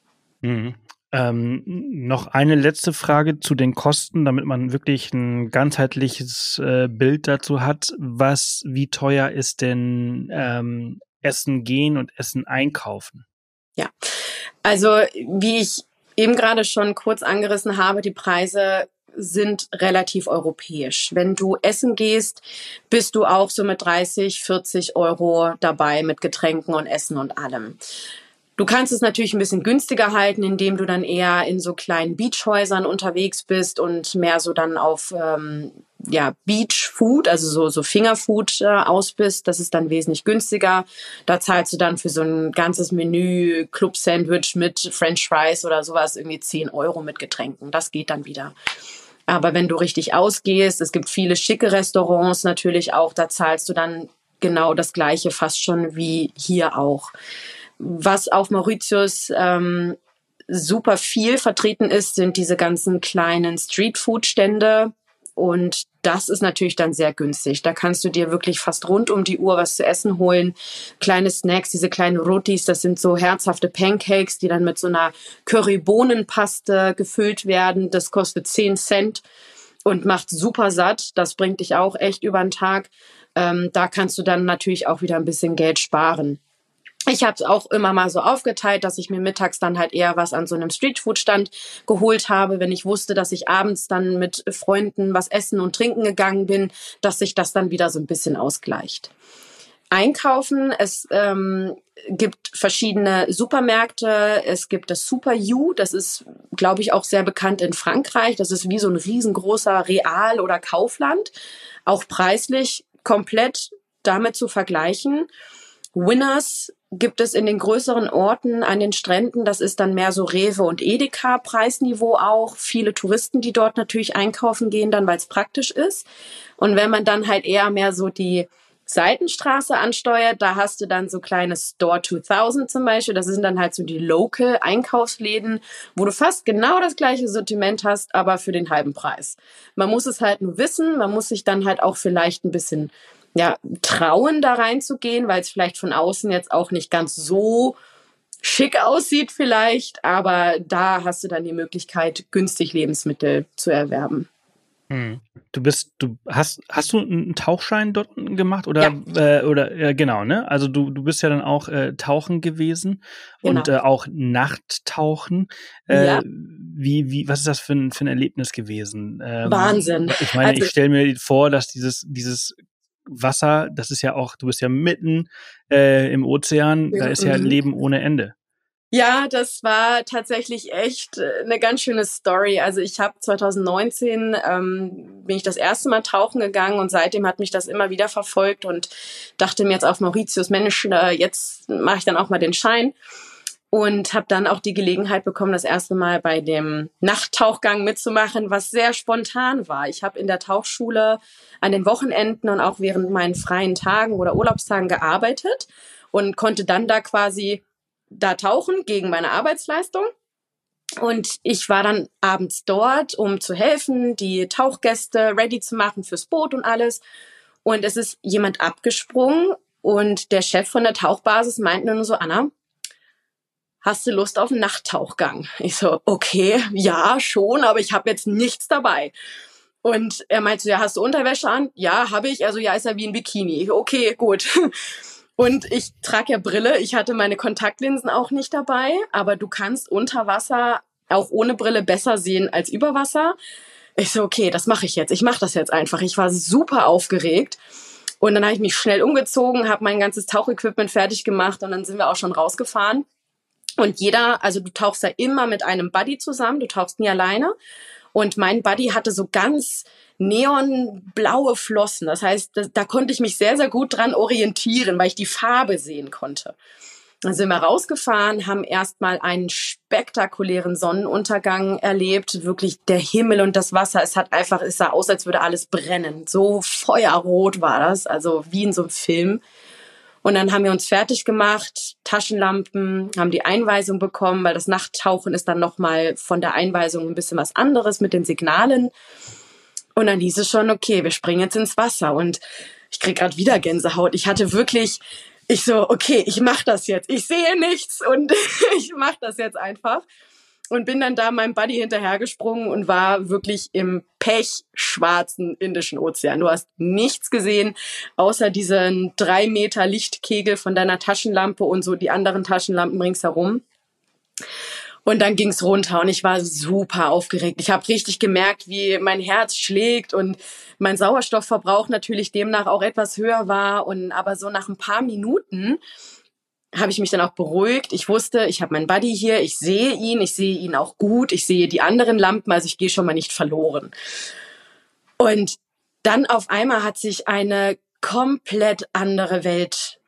Mhm. Ähm, noch eine letzte Frage zu den Kosten, damit man wirklich ein ganzheitliches äh, Bild dazu hat. Was, wie teuer ist denn ähm, Essen gehen und Essen einkaufen? Ja, also wie ich eben gerade schon kurz angerissen habe, die Preise sind relativ europäisch. Wenn du essen gehst, bist du auch so mit dreißig, vierzig Euro dabei mit Getränken und Essen und allem. Du kannst es natürlich ein bisschen günstiger halten, indem du dann eher in so kleinen Beachhäusern unterwegs bist und mehr so dann auf ähm, ja Beachfood, also so so Fingerfood äh, aus bist. Das ist dann wesentlich günstiger. Da zahlst du dann für so ein ganzes Menü, Club-Sandwich mit French Fries oder sowas irgendwie zehn Euro mit Getränken. Das geht dann wieder. Aber wenn du richtig ausgehst, es gibt viele schicke Restaurants natürlich auch, da zahlst du dann genau das Gleiche fast schon wie hier auch. Was auf Mauritius ähm, super viel vertreten ist, sind diese ganzen kleinen Streetfood-Stände. Und das ist natürlich dann sehr günstig. Da kannst du dir wirklich fast rund um die Uhr was zu essen holen. Kleine Snacks, diese kleinen Rotis, das sind so herzhafte Pancakes, die dann mit so einer Curry-Bohnenpaste gefüllt werden. Das kostet zehn Cent und macht super satt. Das bringt dich auch echt über den Tag. Ähm, da kannst du dann natürlich auch wieder ein bisschen Geld sparen. Ich habe es auch immer mal so aufgeteilt, dass ich mir mittags dann halt eher was an so einem Streetfood-Stand geholt habe, wenn ich wusste, dass ich abends dann mit Freunden was essen und trinken gegangen bin, dass sich das dann wieder so ein bisschen ausgleicht. Einkaufen, es ähm, gibt verschiedene Supermärkte, es gibt das Super U, das ist, glaube ich, auch sehr bekannt in Frankreich, das ist wie so ein riesengroßer Real- oder Kaufland, auch preislich komplett damit zu vergleichen. Winners gibt es in den größeren Orten an den Stränden. Das ist dann mehr so Rewe und Edeka Preisniveau auch. Viele Touristen, die dort natürlich einkaufen gehen, dann weil es praktisch ist. Und wenn man dann halt eher mehr so die Seitenstraße ansteuert, da hast du dann so kleine Store zweitausend zum Beispiel. Das sind dann halt so die Local Einkaufsläden, wo du fast genau das gleiche Sortiment hast, aber für den halben Preis. Man muss es halt nur wissen. Man muss sich dann halt auch vielleicht ein bisschen ja, trauen, da reinzugehen, weil es vielleicht von außen jetzt auch nicht ganz so schick aussieht vielleicht, aber da hast du dann die Möglichkeit, günstig Lebensmittel zu erwerben. Hm. Du bist, du hast, hast du einen Tauchschein dort gemacht oder, Ja. äh, oder äh, genau, ne? Also du, du bist ja dann auch äh, tauchen gewesen Genau. und äh, auch Nachttauchen. Äh, Ja. Wie, wie, was ist das für ein, für ein Erlebnis gewesen? Ähm, Wahnsinn. Ich meine, Also, ich stelle mir vor, dass dieses, dieses Wasser, das ist ja auch, du bist ja mitten äh, im Ozean, da ist ja mhm. Leben ohne Ende. Ja, das war tatsächlich echt eine ganz schöne Story. Also ich habe zwanzig neunzehn ähm, bin ich das erste Mal tauchen gegangen und seitdem hat mich das immer wieder verfolgt und dachte mir jetzt auf Mauritius, Mensch, äh, jetzt mache ich dann auch mal den Schein. Und habe dann auch die Gelegenheit bekommen, das erste Mal bei dem Nachttauchgang mitzumachen, was sehr spontan war. Ich habe in der Tauchschule an den Wochenenden und auch während meinen freien Tagen oder Urlaubstagen gearbeitet und konnte dann da quasi da tauchen gegen meine Arbeitsleistung. Und ich war dann abends dort, um zu helfen, die Tauchgäste ready zu machen fürs Boot und alles. Und es ist jemand abgesprungen und der Chef von der Tauchbasis meinte nur so, Anna, hast du Lust auf einen Nachttauchgang? Ich so, okay, ja, schon, aber ich habe jetzt nichts dabei. Und er meinte so, ja, hast du Unterwäsche an? Ja, habe ich. Also ja, ist ja wie ein Bikini. Okay, gut. Und ich trage ja Brille. Ich hatte meine Kontaktlinsen auch nicht dabei. Aber du kannst unter Wasser auch ohne Brille besser sehen als über Wasser. Ich so, okay, das mache ich jetzt. Ich mache das jetzt einfach. Ich war super aufgeregt. Und dann habe ich mich schnell umgezogen, habe mein ganzes Tauchequipment fertig gemacht und dann sind wir auch schon rausgefahren. Und jeder, also du tauchst ja immer mit einem Buddy zusammen, du tauchst nie alleine. Und mein Buddy hatte so ganz neonblaue Flossen. Das heißt, da, da konnte ich mich sehr, sehr gut dran orientieren, weil ich die Farbe sehen konnte. Dann sind wir rausgefahren, haben erstmal einen spektakulären Sonnenuntergang erlebt. Wirklich der Himmel und das Wasser. Es hat einfach, es sah aus, als würde alles brennen. So feuerrot war das, also wie in so einem Film. Und dann haben wir uns fertig gemacht, Taschenlampen, haben die Einweisung bekommen, weil das Nachttauchen ist dann nochmal von der Einweisung ein bisschen was anderes mit den Signalen. Und dann hieß es schon, okay, wir springen jetzt ins Wasser. Und ich krieg gerade wieder Gänsehaut. Ich hatte wirklich, ich so, okay, ich mach das jetzt. Ich sehe nichts und ich mach das jetzt einfach. Und bin dann da meinem Buddy hinterhergesprungen und war wirklich im pechschwarzen Indischen Ozean. Du hast nichts gesehen, außer diesen drei Meter Lichtkegel von deiner Taschenlampe und so die anderen Taschenlampen ringsherum. Und dann ging's runter und ich war super aufgeregt. Ich habe richtig gemerkt, wie mein Herz schlägt und mein Sauerstoffverbrauch natürlich demnach auch etwas höher war. Und aber so nach ein paar Minuten habe ich mich dann auch beruhigt. Ich wusste, ich habe meinen Buddy hier, ich sehe ihn, ich sehe ihn auch gut, ich sehe die anderen Lampen, also ich gehe schon mal nicht verloren. Und dann auf einmal hat sich eine komplett andere Welt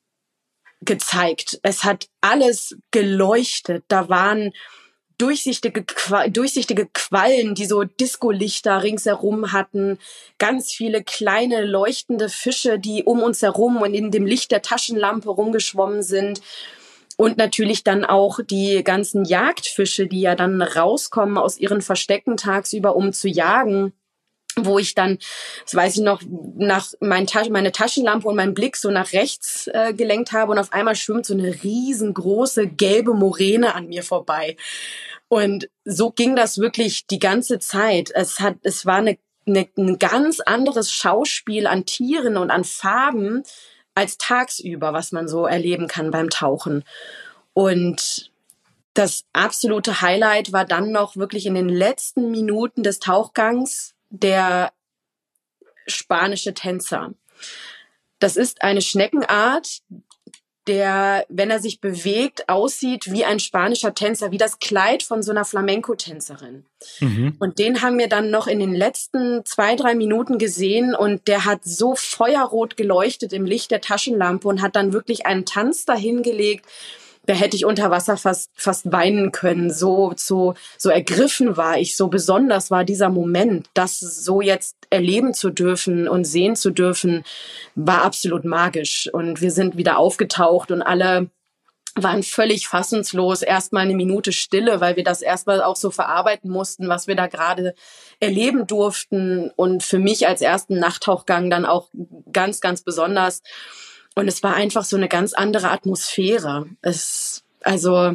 gezeigt. Es hat alles geleuchtet. Da waren durchsichtige, Qua- durchsichtige Quallen, die so Discolichter ringsherum hatten. Ganz viele kleine leuchtende Fische, die um uns herum und in dem Licht der Taschenlampe rumgeschwommen sind. Und natürlich dann auch die ganzen Jagdfische, die ja dann rauskommen aus ihren Verstecken tagsüber, um zu jagen. Wo ich dann, das weiß ich noch, nach mein Tas- meine Taschenlampe und meinen Blick so nach rechts äh, gelenkt habe und auf einmal schwimmt so eine riesengroße gelbe Moräne an mir vorbei. Und so ging das wirklich die ganze Zeit. Es hat, es war eine, eine, ein ganz anderes Schauspiel an Tieren und an Farben als tagsüber, was man so erleben kann beim Tauchen. Und das absolute Highlight war dann noch wirklich in den letzten Minuten des Tauchgangs der spanische Tänzer. Das ist eine Schneckenart, der, wenn er sich bewegt, aussieht wie ein spanischer Tänzer, wie das Kleid von so einer Flamenco-Tänzerin. Mhm. Und den haben wir dann noch in den letzten zwei, drei Minuten gesehen und der hat so feuerrot geleuchtet im Licht der Taschenlampe und hat dann wirklich einen Tanz dahingelegt. Da hätte ich unter Wasser fast, fast weinen können. So, so, so ergriffen war ich, so besonders war dieser Moment, das so jetzt erleben zu dürfen und sehen zu dürfen, war absolut magisch. Und wir sind wieder aufgetaucht und alle waren völlig fassungslos. Erstmal eine Minute Stille, weil wir das erstmal auch so verarbeiten mussten, was wir da gerade erleben durften. Und für mich als ersten Nachttauchgang dann auch ganz, ganz besonders. Und es war einfach so eine ganz andere Atmosphäre. Es, also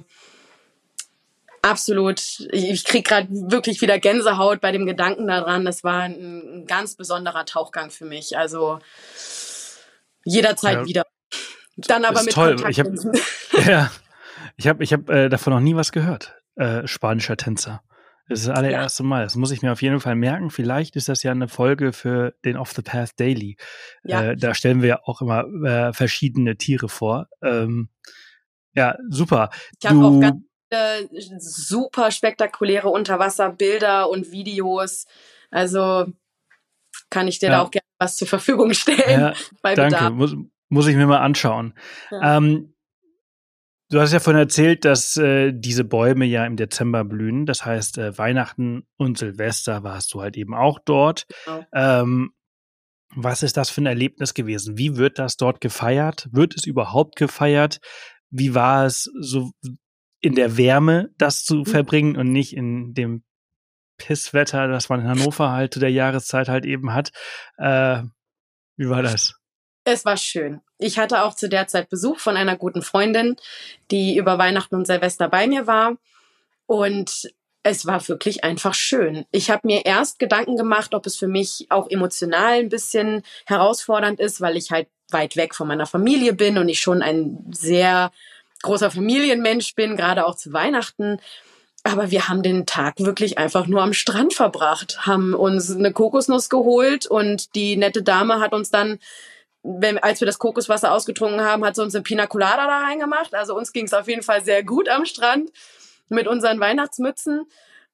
absolut, ich, ich kriege gerade wirklich wieder Gänsehaut bei dem Gedanken daran. Das war ein, ein ganz besonderer Tauchgang für mich. Also jederzeit ja. wieder. Dann aber mit toll. Ich habe ja, ich habe ich hab, äh, davon noch nie was gehört. Äh, spanischer Tänzer. Das ist das allererste ja. Mal. Das muss ich mir auf jeden Fall merken. Vielleicht ist das ja eine Folge für den Off the Path Daily. Ja. Äh, da stellen wir ja auch immer äh, verschiedene Tiere vor. Ähm, ja, super. Ich habe auch ganz viele super spektakuläre Unterwasserbilder und Videos. Also kann ich dir ja. da auch gerne was zur Verfügung stellen. Ja, bei danke. Bedarf. Muss, muss ich mir mal anschauen. Ja. Ähm, Du hast ja vorhin erzählt, dass äh, diese Bäume ja im Dezember blühen. Das heißt, äh, Weihnachten und Silvester warst du halt eben auch dort. Genau. Ähm, was ist das für ein Erlebnis gewesen? Wie wird das dort gefeiert? Wird es überhaupt gefeiert? Wie war es so in der Wärme, das zu verbringen und nicht in dem Pisswetter, das man in Hannover halt zu der Jahreszeit halt eben hat? Äh, wie war das? Es war schön. Ich hatte auch zu der Zeit Besuch von einer guten Freundin, die über Weihnachten und Silvester bei mir war. Und es war wirklich einfach schön. Ich habe mir erst Gedanken gemacht, ob es für mich auch emotional ein bisschen herausfordernd ist, weil ich halt weit weg von meiner Familie bin und ich schon ein sehr großer Familienmensch bin, gerade auch zu Weihnachten. Aber wir haben den Tag wirklich einfach nur am Strand verbracht, haben uns eine Kokosnuss geholt und die nette Dame hat uns dann, wenn, als wir das Kokoswasser ausgetrunken haben, hat sie uns eine Pina Colada da reingemacht. Also uns ging es auf jeden Fall sehr gut am Strand mit unseren Weihnachtsmützen.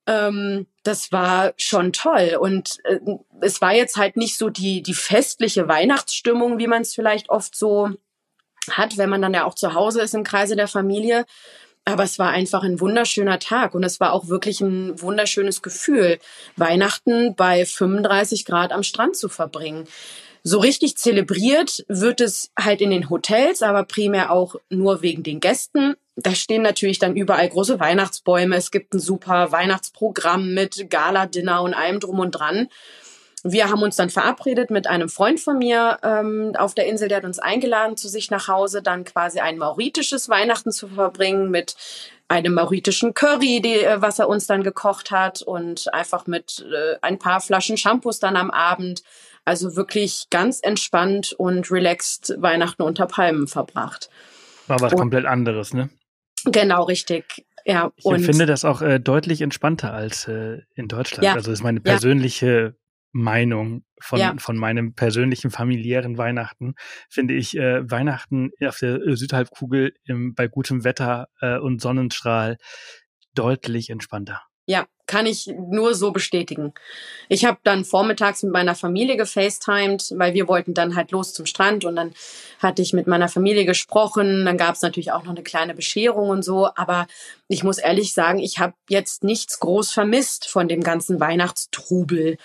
Ähm, das war schon toll. Und äh, es war jetzt halt nicht so die, die festliche Weihnachtsstimmung, wie man es vielleicht oft so hat, wenn man dann ja auch zu Hause ist im Kreise der Familie. Aber es war einfach ein wunderschöner Tag und es war auch wirklich ein wunderschönes Gefühl, Weihnachten bei fünfunddreißig Grad am Strand zu verbringen. So richtig zelebriert wird es halt in den Hotels, aber primär auch nur wegen den Gästen. Da stehen natürlich dann überall große Weihnachtsbäume. Es gibt ein super Weihnachtsprogramm mit Gala-Dinner und allem drum und dran. Wir haben uns dann verabredet mit einem Freund von mir ähm, auf der Insel, der hat uns eingeladen zu sich nach Hause, dann quasi ein mauritisches Weihnachten zu verbringen mit einem mauritischen Curry, die, äh, was er uns dann gekocht hat und einfach mit äh, ein paar Flaschen Shampoos dann am Abend. Also wirklich ganz entspannt und relaxed Weihnachten unter Palmen verbracht. War was und, komplett anderes, ne? Genau, richtig. Ja, ich und empfinde das auch äh, deutlich entspannter als äh, in Deutschland. Ja, also das ist meine ja. persönliche Meinung von, Ja. von meinem persönlichen familiären Weihnachten, finde ich äh, Weihnachten auf der Südhalbkugel im, bei gutem Wetter äh, und Sonnenstrahl deutlich entspannter. Ja, kann ich nur so bestätigen. Ich habe dann vormittags mit meiner Familie gefacetimed, weil wir wollten dann halt los zum Strand und dann hatte ich mit meiner Familie gesprochen. Dann gab es natürlich auch noch eine kleine Bescherung und so. Aber ich muss ehrlich sagen, ich habe jetzt nichts groß vermisst von dem ganzen Weihnachtstrubel.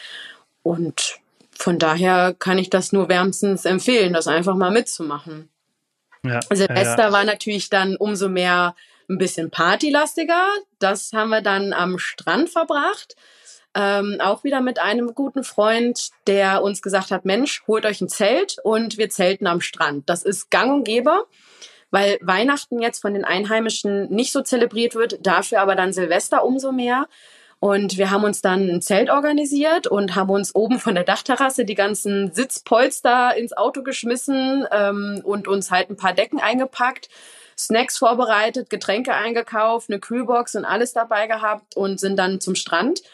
Und von daher kann ich das nur wärmstens empfehlen, das einfach mal mitzumachen. Ja, Silvester ja, ja. war natürlich dann umso mehr ein bisschen partylastiger. Das haben wir dann am Strand verbracht. Ähm, auch wieder mit einem guten Freund, der uns gesagt hat, Mensch, holt euch ein Zelt und wir zelten am Strand. Das ist gang und gäbe, weil Weihnachten jetzt von den Einheimischen nicht so zelebriert wird, dafür aber dann Silvester umso mehr. Und wir haben uns dann ein Zelt organisiert und haben uns oben von der Dachterrasse die ganzen Sitzpolster ins Auto geschmissen ähm, und uns halt ein paar Decken eingepackt, Snacks vorbereitet, Getränke eingekauft, eine Kühlbox und alles dabei gehabt und sind dann zum Strand.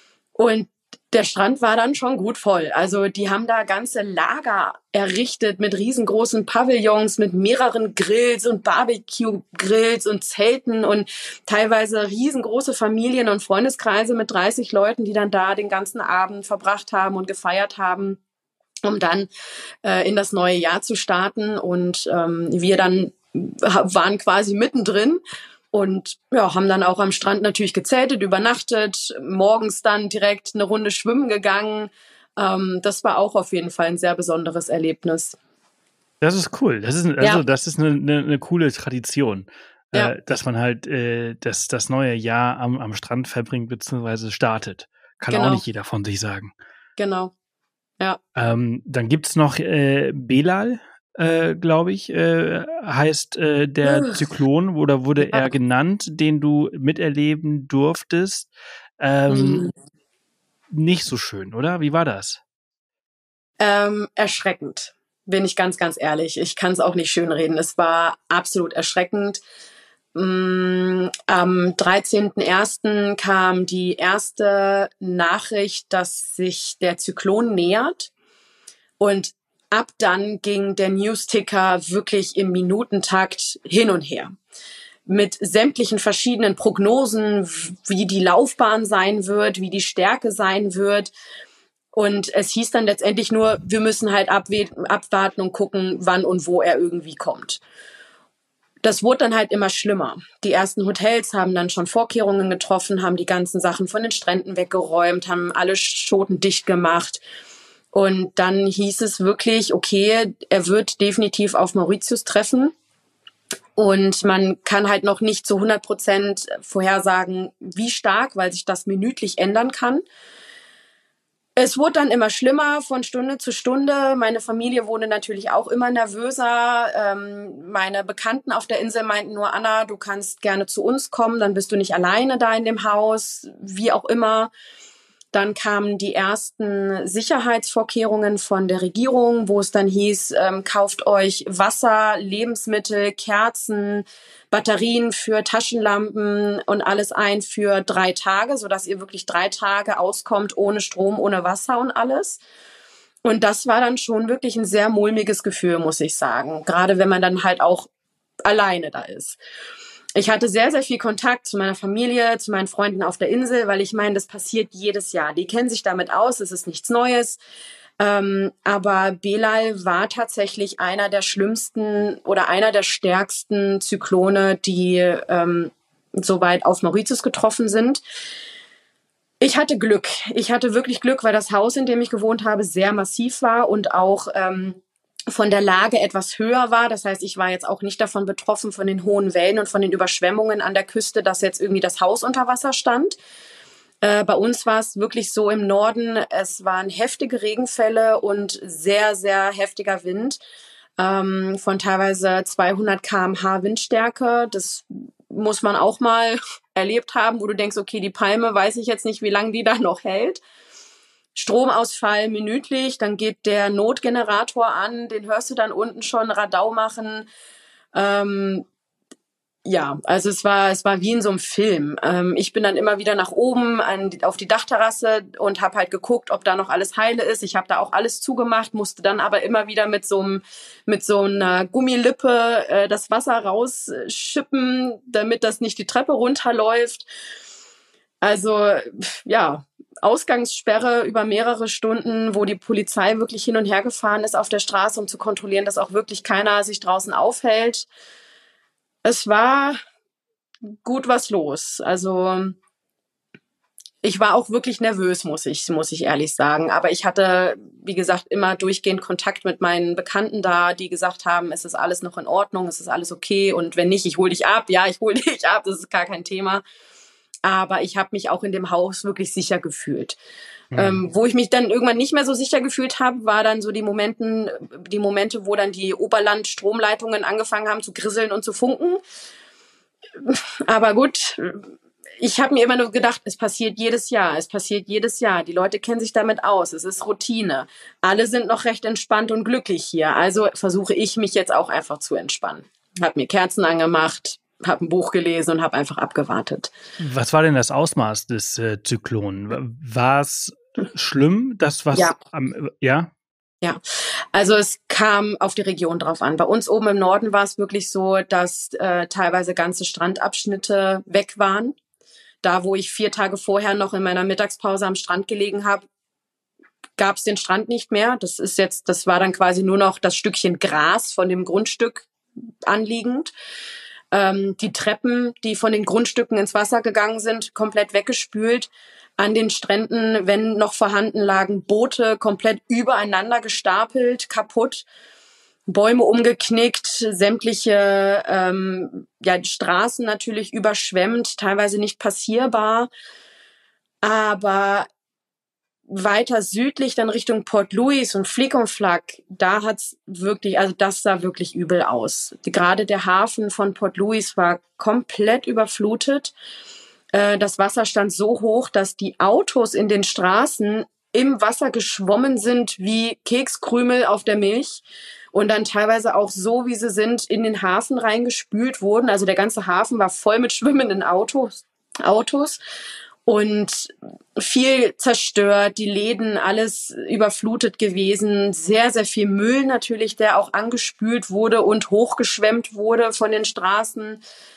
Und der Strand war dann schon gut voll. Also die haben da ganze Lager errichtet mit riesengroßen Pavillons, mit mehreren Grills und Barbecue-Grills und Zelten und teilweise riesengroße Familien- und Freundeskreise mit dreißig Leuten, die dann da den ganzen Abend verbracht haben und gefeiert haben, um dann äh, in das neue Jahr zu starten. Und ähm, wir dann waren quasi mittendrin. Und ja, haben dann auch am Strand natürlich gezeltet, übernachtet, morgens dann direkt eine Runde schwimmen gegangen. Ähm, das war auch auf jeden Fall ein sehr besonderes Erlebnis. Das ist cool. Das ist, also, Ja. das ist eine, eine, eine coole Tradition, Ja. äh, dass man halt äh, das, das neue Jahr am, am Strand verbringt bzw. startet. Kann Genau. auch nicht jeder von sich sagen. Genau, ja. Ähm, dann gibt's noch äh, Belal. Äh, glaube ich, äh, heißt äh, der Ugh. Zyklon oder wurde Ja. er genannt, den du miterleben durftest. Ähm, Mhm. Nicht so schön, oder? Wie war das? Ähm, erschreckend, bin ich ganz, ganz ehrlich. Ich kann es auch nicht schönreden. Es war absolut erschreckend. Mm, am dreizehnten ersten kam die erste Nachricht, dass sich der Zyklon nähert. Und ab dann ging der Newsticker wirklich im Minutentakt hin und her. Mit sämtlichen verschiedenen Prognosen, wie die Laufbahn sein wird, wie die Stärke sein wird. Und es hieß dann letztendlich nur, wir müssen halt abwarten und gucken, wann und wo er irgendwie kommt. Das wurde dann halt immer schlimmer. Die ersten Hotels haben dann schon Vorkehrungen getroffen, haben die ganzen Sachen von den Stränden weggeräumt, haben alle Schoten dicht gemacht. Und dann hieß es wirklich, okay, er wird definitiv auf Mauritius treffen. Und man kann halt noch nicht zu hundert Prozent vorhersagen, wie stark, weil sich das minütlich ändern kann. Es wurde dann immer schlimmer von Stunde zu Stunde. Meine Familie wurde natürlich auch immer nervöser. Ähm, meine Bekannten auf der Insel meinten nur, Anna, du kannst gerne zu uns kommen, dann bist du nicht alleine da in dem Haus, wie auch immer. Dann kamen die ersten Sicherheitsvorkehrungen von der Regierung, wo es dann hieß, ähm, kauft euch Wasser, Lebensmittel, Kerzen, Batterien für Taschenlampen und alles ein für drei Tage, sodass ihr wirklich drei Tage auskommt ohne Strom, ohne Wasser und alles. Und das war dann schon wirklich ein sehr mulmiges Gefühl, muss ich sagen. Gerade wenn man dann halt auch alleine da ist. ich hatte sehr, sehr viel Kontakt zu meiner Familie, zu meinen Freunden auf der Insel, weil ich meine, das passiert jedes Jahr. Die kennen sich damit aus, es ist nichts Neues. Ähm, aber Belal war tatsächlich einer der schlimmsten oder einer der stärksten Zyklone, die ähm, soweit auf Mauritius getroffen sind. Ich hatte Glück. Ich hatte wirklich Glück, weil das Haus, in dem ich gewohnt habe, sehr massiv war und auch ähm, von der Lage etwas höher war. Das heißt, ich war jetzt auch nicht davon betroffen von den hohen Wellen und von den Überschwemmungen an der Küste, dass jetzt irgendwie das Haus unter Wasser stand. Äh, bei uns war es wirklich so im Norden, es waren heftige Regenfälle und sehr, sehr heftiger Wind ähm, von teilweise zweihundert Kilometer pro Stunde Windstärke. Das muss man auch mal erlebt haben, wo du denkst, okay, die Palme, weiß ich jetzt nicht, wie lange die da noch hält. Stromausfall minütlich, dann geht der Notgenerator an, den hörst du dann unten schon Radau machen. Ähm, ja, also es war es war wie in so einem Film. Ähm, ich bin dann immer wieder nach oben an, auf die Dachterrasse und habe halt geguckt, ob da noch alles heile ist. Ich habe da auch alles zugemacht, musste dann aber immer wieder mit so einem mit so einer Gummilippe äh, das Wasser rausschippen, damit das nicht die Treppe runterläuft. Also ja, Ausgangssperre über mehrere Stunden, wo die Polizei wirklich hin und her gefahren ist auf der Straße, um zu kontrollieren, dass auch wirklich keiner sich draußen aufhält. Es war gut was los. Also ich war auch wirklich nervös, muss ich, muss ich ehrlich sagen. Aber ich hatte, wie gesagt, immer durchgehend Kontakt mit meinen Bekannten da, die gesagt haben, es ist alles noch in Ordnung, es ist alles okay. Und wenn nicht, ich hol dich ab. Ja, ich hol dich ab, das ist gar kein Thema. Aber ich habe mich auch in dem Haus wirklich sicher gefühlt. Mhm. Ähm, wo ich mich dann irgendwann nicht mehr so sicher gefühlt habe, war dann so die Momenten, die Momente, wo dann die Oberland-Stromleitungen angefangen haben zu grisseln und zu funken. Aber gut, ich habe mir immer nur gedacht, es passiert jedes Jahr, es passiert jedes Jahr. Die Leute kennen sich damit aus, es ist Routine. Alle sind noch recht entspannt und glücklich hier. Also versuche ich mich jetzt auch einfach zu entspannen. Habe mir Kerzen angemacht, habe ein Buch gelesen und habe einfach abgewartet. Was war denn das Ausmaß des äh, Zyklonen? War es schlimm, das was ja. am, ja? Ja, also es kam auf die Region drauf an. Bei uns oben im Norden war es wirklich so, dass äh, teilweise ganze Strandabschnitte weg waren. Da, wo ich vier Tage vorher noch in meiner Mittagspause am Strand gelegen habe, gab es den Strand nicht mehr. Das ist jetzt, das war dann quasi nur noch das Stückchen Gras von dem Grundstück anliegend. Ähm, die Treppen, die von den Grundstücken ins Wasser gegangen sind, komplett weggespült. An den Stränden, wenn noch vorhanden lagen, Boote komplett übereinander gestapelt, kaputt, Bäume umgeknickt, sämtliche ähm, ja, Straßen natürlich überschwemmt, teilweise nicht passierbar. Aber weiter südlich, dann Richtung Port Louis und Flic en Flac, da hat's wirklich, also das sah wirklich übel aus. Gerade der Hafen von Port Louis war komplett überflutet. Das Wasser stand so hoch, dass die Autos in den Straßen im Wasser geschwommen sind wie Kekskrümel auf der Milch und dann teilweise auch so, wie sie sind, in den Hafen reingespült wurden. Also der ganze Hafen war voll mit schwimmenden Autos. Autos. Und viel zerstört, die Läden, alles überflutet gewesen. Sehr, sehr viel Müll natürlich, der auch angespült wurde und hochgeschwemmt wurde von den Straßen.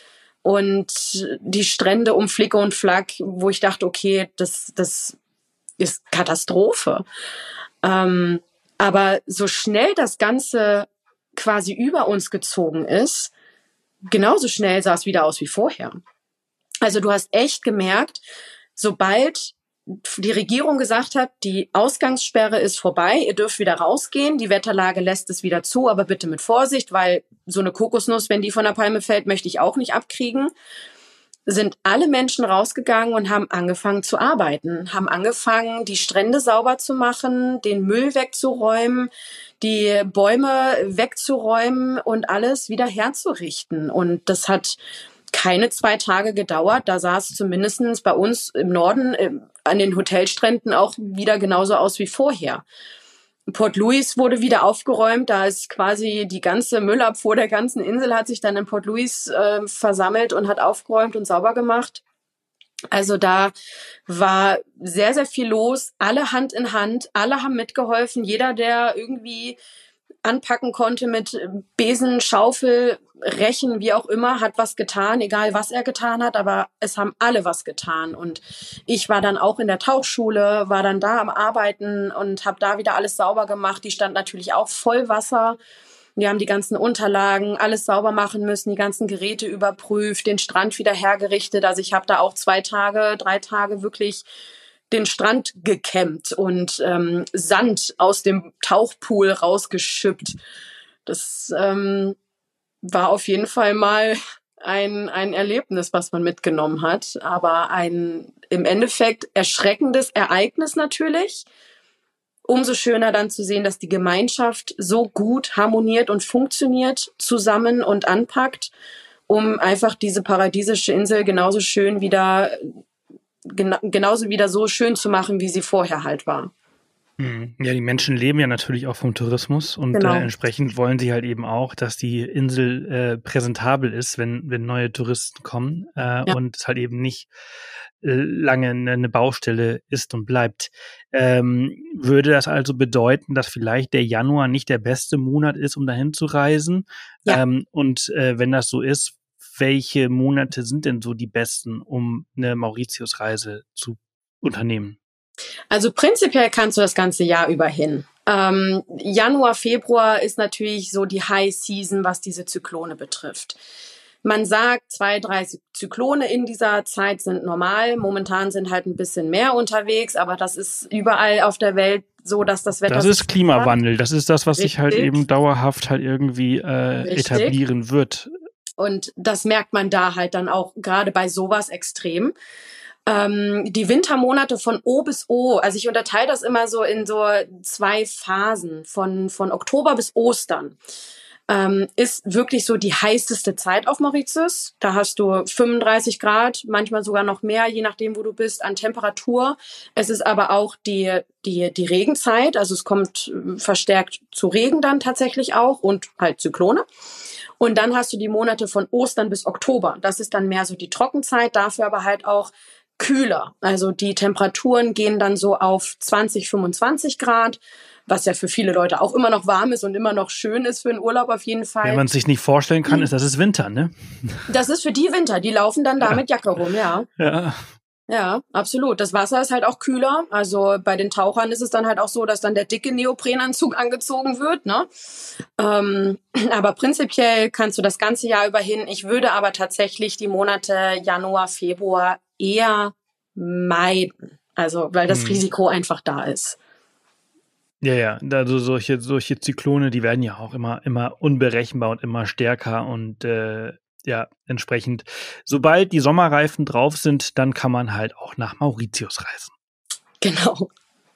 Und die Strände um Flic en Flac, wo ich dachte, okay, das, das ist Katastrophe. Ähm, aber so schnell das Ganze quasi über uns gezogen ist, genauso schnell sah es wieder aus wie vorher. Also du hast echt gemerkt, sobald die Regierung gesagt hat, die Ausgangssperre ist vorbei, ihr dürft wieder rausgehen, die Wetterlage lässt es wieder zu, aber bitte mit Vorsicht, weil so eine Kokosnuss, wenn die von der Palme fällt, möchte ich auch nicht abkriegen, sind alle Menschen rausgegangen und haben angefangen zu arbeiten, haben angefangen, die Strände sauber zu machen, den Müll wegzuräumen, die Bäume wegzuräumen und alles wieder herzurichten. Und das hat keine zwei Tage gedauert. Da sah es zumindest bei uns im Norden äh, an den Hotelstränden auch wieder genauso aus wie vorher. Port Louis wurde wieder aufgeräumt. Da ist quasi die ganze Müllabfuhr der ganzen Insel hat sich dann in Port Louis äh, versammelt und hat aufgeräumt und sauber gemacht. Also da war sehr, sehr viel los. Alle Hand in Hand. Alle haben mitgeholfen. Jeder, der irgendwie anpacken konnte mit Besen, Schaufel, Rechen, wie auch immer, hat was getan, egal was er getan hat, aber es haben alle was getan. Und ich war dann auch in der Tauchschule, war dann da am Arbeiten und habe da wieder alles sauber gemacht. Die stand natürlich auch voll Wasser. Wir haben die ganzen Unterlagen, alles sauber machen müssen, die ganzen Geräte überprüft, den Strand wieder hergerichtet. Also ich habe da auch zwei Tage, drei Tage wirklich den Strand gekämmt und ähm, Sand aus dem Tauchpool rausgeschüppt. Das ähm, war auf jeden Fall mal ein, ein Erlebnis, was man mitgenommen hat. Aber ein im Endeffekt erschreckendes Ereignis natürlich. Umso schöner dann zu sehen, dass die Gemeinschaft so gut harmoniert und funktioniert zusammen und anpackt, um einfach diese paradiesische Insel genauso schön wieder Gena- genauso wieder so schön zu machen, wie sie vorher halt war. Ja, die Menschen leben ja natürlich auch vom Tourismus und Genau. äh, entsprechend wollen sie halt eben auch, dass die Insel äh, präsentabel ist, wenn wenn neue Touristen kommen äh, Ja. und es halt eben nicht äh, lange eine, eine Baustelle ist und bleibt. Ähm, würde das also bedeuten, dass vielleicht der Januar nicht der beste Monat ist, um dahin zu reisen? Ja. Ähm, und äh, wenn das so ist, welche Monate sind denn so die besten, um eine Mauritius-Reise zu unternehmen? Also prinzipiell kannst du das ganze Jahr über hin. Ähm, Januar, Februar ist natürlich so die High Season, was diese Zyklone betrifft. Man sagt, zwei, drei Zyklone in dieser Zeit sind normal. Momentan sind halt ein bisschen mehr unterwegs, aber das ist überall auf der Welt so, dass das Wetter... Das ist Klimawandel. Das ist das, was Richtig. sich halt eben dauerhaft halt irgendwie äh, etablieren wird. Und das merkt man da halt dann auch gerade bei sowas extrem. Ähm, die Wintermonate von O bis O, also ich unterteile das immer so in so zwei Phasen, von, von Oktober bis Ostern, ähm, ist wirklich so die heißeste Zeit auf Mauritius. Da hast du fünfunddreißig Grad, manchmal sogar noch mehr, je nachdem, wo du bist, an Temperatur. Es ist aber auch die, die, die Regenzeit, also es kommt verstärkt zu Regen dann tatsächlich auch und halt Zyklone. Und dann hast du die Monate von Ostern bis Oktober. Das ist dann mehr so die Trockenzeit, dafür aber halt auch kühler. Also die Temperaturen gehen dann so auf zwanzig, fünfundzwanzig Grad, was ja für viele Leute auch immer noch warm ist und immer noch schön ist für einen Urlaub auf jeden Fall. Wenn man es sich nicht vorstellen kann, ist das ist Winter, ne? Das ist für die Winter. Die laufen dann da ja. mit Jacke rum, ja. Ja. Ja, absolut. Das Wasser ist halt auch kühler. Also bei den Tauchern ist es dann halt auch so, dass dann der dicke Neoprenanzug angezogen wird, ne? Ähm, aber prinzipiell kannst du das ganze Jahr über hin. Ich würde aber tatsächlich die Monate Januar, Februar eher meiden. Also, weil das hm. Risiko einfach da ist. Ja, ja, also solche, solche Zyklone, die werden ja auch immer, immer unberechenbar und immer stärker und äh, ja, entsprechend, sobald die Sommerreifen drauf sind, dann kann man halt auch nach Mauritius reisen. Genau.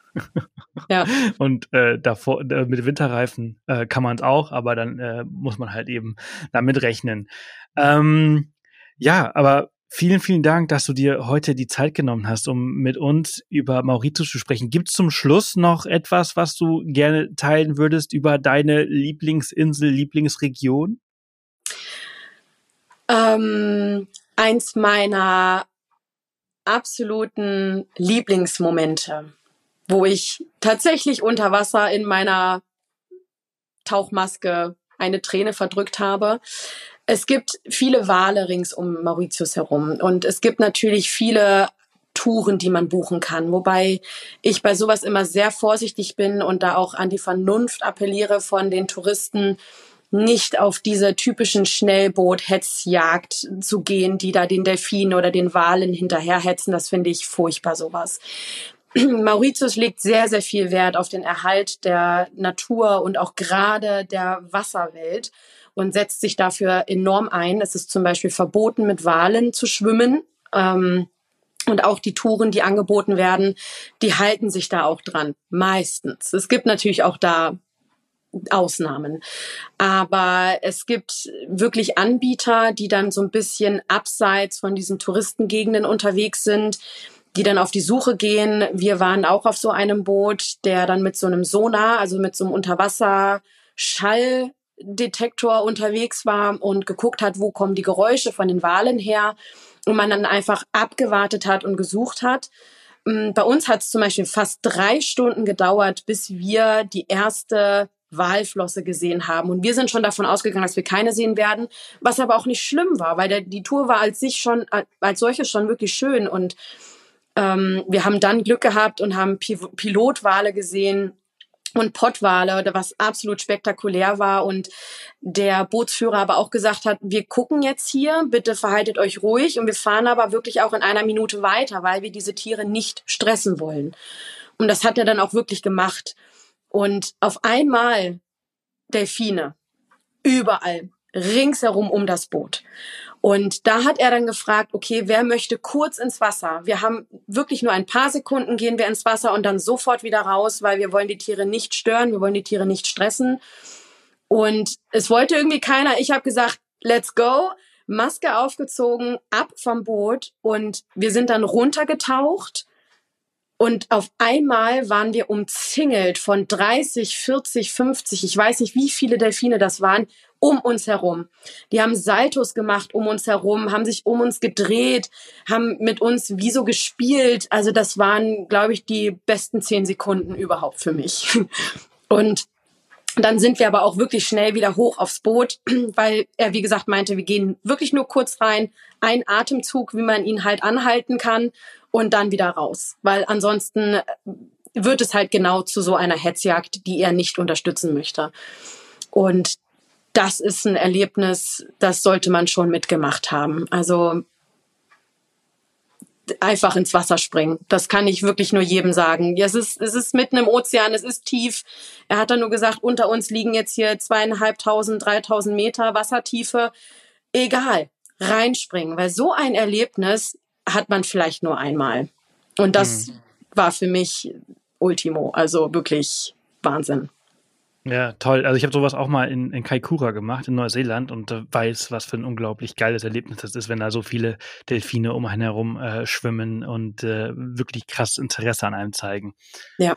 Ja. Und äh, davor äh, mit Winterreifen äh, kann man es auch, aber dann äh, muss man halt eben damit rechnen. Ähm, ja, aber vielen, vielen Dank, dass du dir heute die Zeit genommen hast, um mit uns über Mauritius zu sprechen. Gibt es zum Schluss noch etwas, was du gerne teilen würdest über deine Lieblingsinsel, Lieblingsregion? Ähm, eins meiner absoluten Lieblingsmomente, wo ich tatsächlich unter Wasser in meiner Tauchmaske eine Träne verdrückt habe. Es gibt viele Wale rings um Mauritius herum und es gibt natürlich viele Touren, die man buchen kann, wobei ich bei sowas immer sehr vorsichtig bin und da auch an die Vernunft appelliere von den Touristen, nicht auf diese typischen Schnellboot-Hetzjagd zu gehen, die da den Delfinen oder den Walen hinterherhetzen. Das finde ich furchtbar, sowas. Mauritius legt sehr, sehr viel Wert auf den Erhalt der Natur und auch gerade der Wasserwelt und setzt sich dafür enorm ein. Es ist zum Beispiel verboten, mit Walen zu schwimmen. Ähm, und auch die Touren, die angeboten werden, die halten sich da auch dran. Meistens. Es gibt natürlich auch da Ausnahmen. Aber es gibt wirklich Anbieter, die dann so ein bisschen abseits von diesen Touristengegenden unterwegs sind, die dann auf die Suche gehen. Wir waren auch auf so einem Boot, der dann mit so einem Sonar, also mit so einem Unterwasser-Schalldetektor unterwegs war und geguckt hat, wo kommen die Geräusche von den Walen her. Und man dann einfach abgewartet hat und gesucht hat. Bei uns hat es zum Beispiel fast drei Stunden gedauert, bis wir die erste Walflosse gesehen haben. Und wir sind schon davon ausgegangen, dass wir keine sehen werden, was aber auch nicht schlimm war, weil der, die Tour war als sich schon, als solches schon wirklich schön. Und ähm, wir haben dann Glück gehabt und haben Pi- Pilotwale gesehen und Pottwale, was absolut spektakulär war. Und der Bootsführer aber auch gesagt hat, wir gucken jetzt hier, bitte verhaltet euch ruhig. Und wir fahren aber wirklich auch in einer Minute weiter, weil wir diese Tiere nicht stressen wollen. Und das hat er dann auch wirklich gemacht. Und auf einmal Delfine, überall, ringsherum um das Boot. Und da hat er dann gefragt, okay, wer möchte kurz ins Wasser? Wir haben wirklich nur ein paar Sekunden, gehen wir ins Wasser und dann sofort wieder raus, weil wir wollen die Tiere nicht stören, wir wollen die Tiere nicht stressen. Und es wollte irgendwie keiner. Ich habe gesagt, let's go, Maske aufgezogen, ab vom Boot und wir sind dann runtergetaucht. Und auf einmal waren wir umzingelt von dreißig, vierzig, fünfzig, ich weiß nicht, wie viele Delfine das waren, um uns herum. Die haben Saltos gemacht um uns herum, haben sich um uns gedreht, haben mit uns wie so gespielt. Also das waren, glaube ich, die besten zehn Sekunden überhaupt für mich. Und dann sind wir aber auch wirklich schnell wieder hoch aufs Boot, weil er, wie gesagt, meinte, wir gehen wirklich nur kurz rein, ein Atemzug, wie man ihn halt anhalten kann und dann wieder raus. Weil ansonsten wird es halt genau zu so einer Hetzjagd, die er nicht unterstützen möchte. Und das ist ein Erlebnis, das sollte man schon mitgemacht haben. Also einfach ins Wasser springen. Das kann ich wirklich nur jedem sagen. Es ist, es ist mitten im Ozean, es ist tief. Er hat dann nur gesagt, unter uns liegen jetzt hier zweieinhalbtausend, dreitausend Meter Wassertiefe. Egal, reinspringen, weil so ein Erlebnis hat man vielleicht nur einmal. Und das mhm. war für mich Ultimo, also wirklich Wahnsinn. Ja, toll. Also ich habe sowas auch mal in, in Kaikoura gemacht, in Neuseeland und äh, weiß, was für ein unglaublich geiles Erlebnis das ist, wenn da so viele Delfine um einen herum äh, schwimmen und äh, wirklich krass Interesse an einem zeigen. Ja,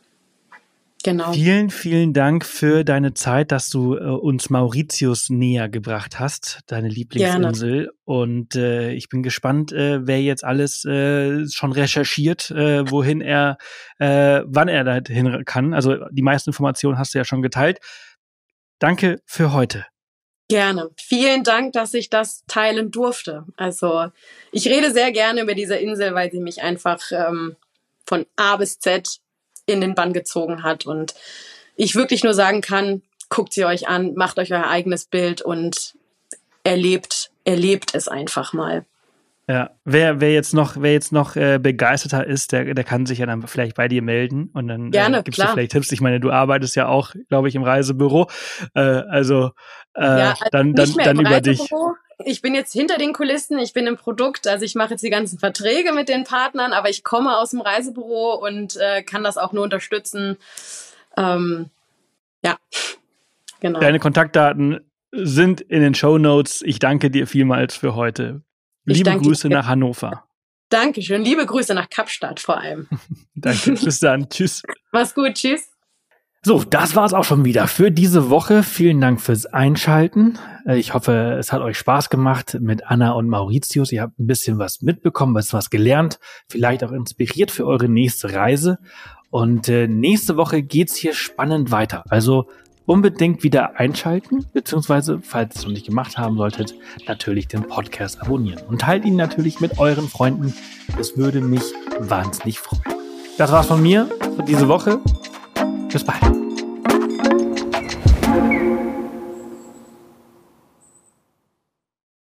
genau. Vielen, vielen Dank für deine Zeit, dass du äh, uns Mauritius näher gebracht hast, deine Lieblingsinsel. Gerne. Und äh, ich bin gespannt, äh, wer jetzt alles äh, schon recherchiert, äh, wohin er, äh, wann er da hin kann. Also die meisten Informationen hast du ja schon geteilt. Danke für heute. Gerne. Vielen Dank, dass ich das teilen durfte. Also ich rede sehr gerne über diese Insel, weil sie mich einfach ähm, von A bis Z in den Bann gezogen hat und ich wirklich nur sagen kann, guckt sie euch an, macht euch euer eigenes Bild und erlebt, erlebt es einfach mal. Ja, wer, wer jetzt noch, wer jetzt noch äh, begeisterter ist, der, der kann sich ja dann vielleicht bei dir melden und dann Gerne, äh, gibst klar. du vielleicht Tipps. Ich meine, du arbeitest ja auch, glaube ich, im Reisebüro, äh, also, äh, ja, also dann, dann, dann über dich. Ich bin jetzt hinter den Kulissen, ich bin im Produkt, also ich mache jetzt die ganzen Verträge mit den Partnern, aber ich komme aus dem Reisebüro und äh, kann das auch nur unterstützen. Ähm, ja, genau. Deine Kontaktdaten sind in den Shownotes. Ich danke dir vielmals für heute. Ich Liebe Grüße dir. Nach Hannover. Dankeschön. Liebe Grüße nach Kapstadt vor allem. Danke. Bis dann. Tschüss. Mach's gut. Tschüss. So, das war's auch schon wieder für diese Woche. Vielen Dank fürs Einschalten. Ich hoffe, es hat euch Spaß gemacht mit Anna und Mauritius. Ihr habt ein bisschen was mitbekommen, was was gelernt, vielleicht auch inspiriert für eure nächste Reise. Und äh, nächste Woche geht's hier spannend weiter. Also unbedingt wieder einschalten, beziehungsweise, falls ihr es noch nicht gemacht haben solltet, natürlich den Podcast abonnieren. Und teilt ihn natürlich mit euren Freunden. Das würde mich wahnsinnig freuen. Das war's von mir für diese Woche. Bis bald.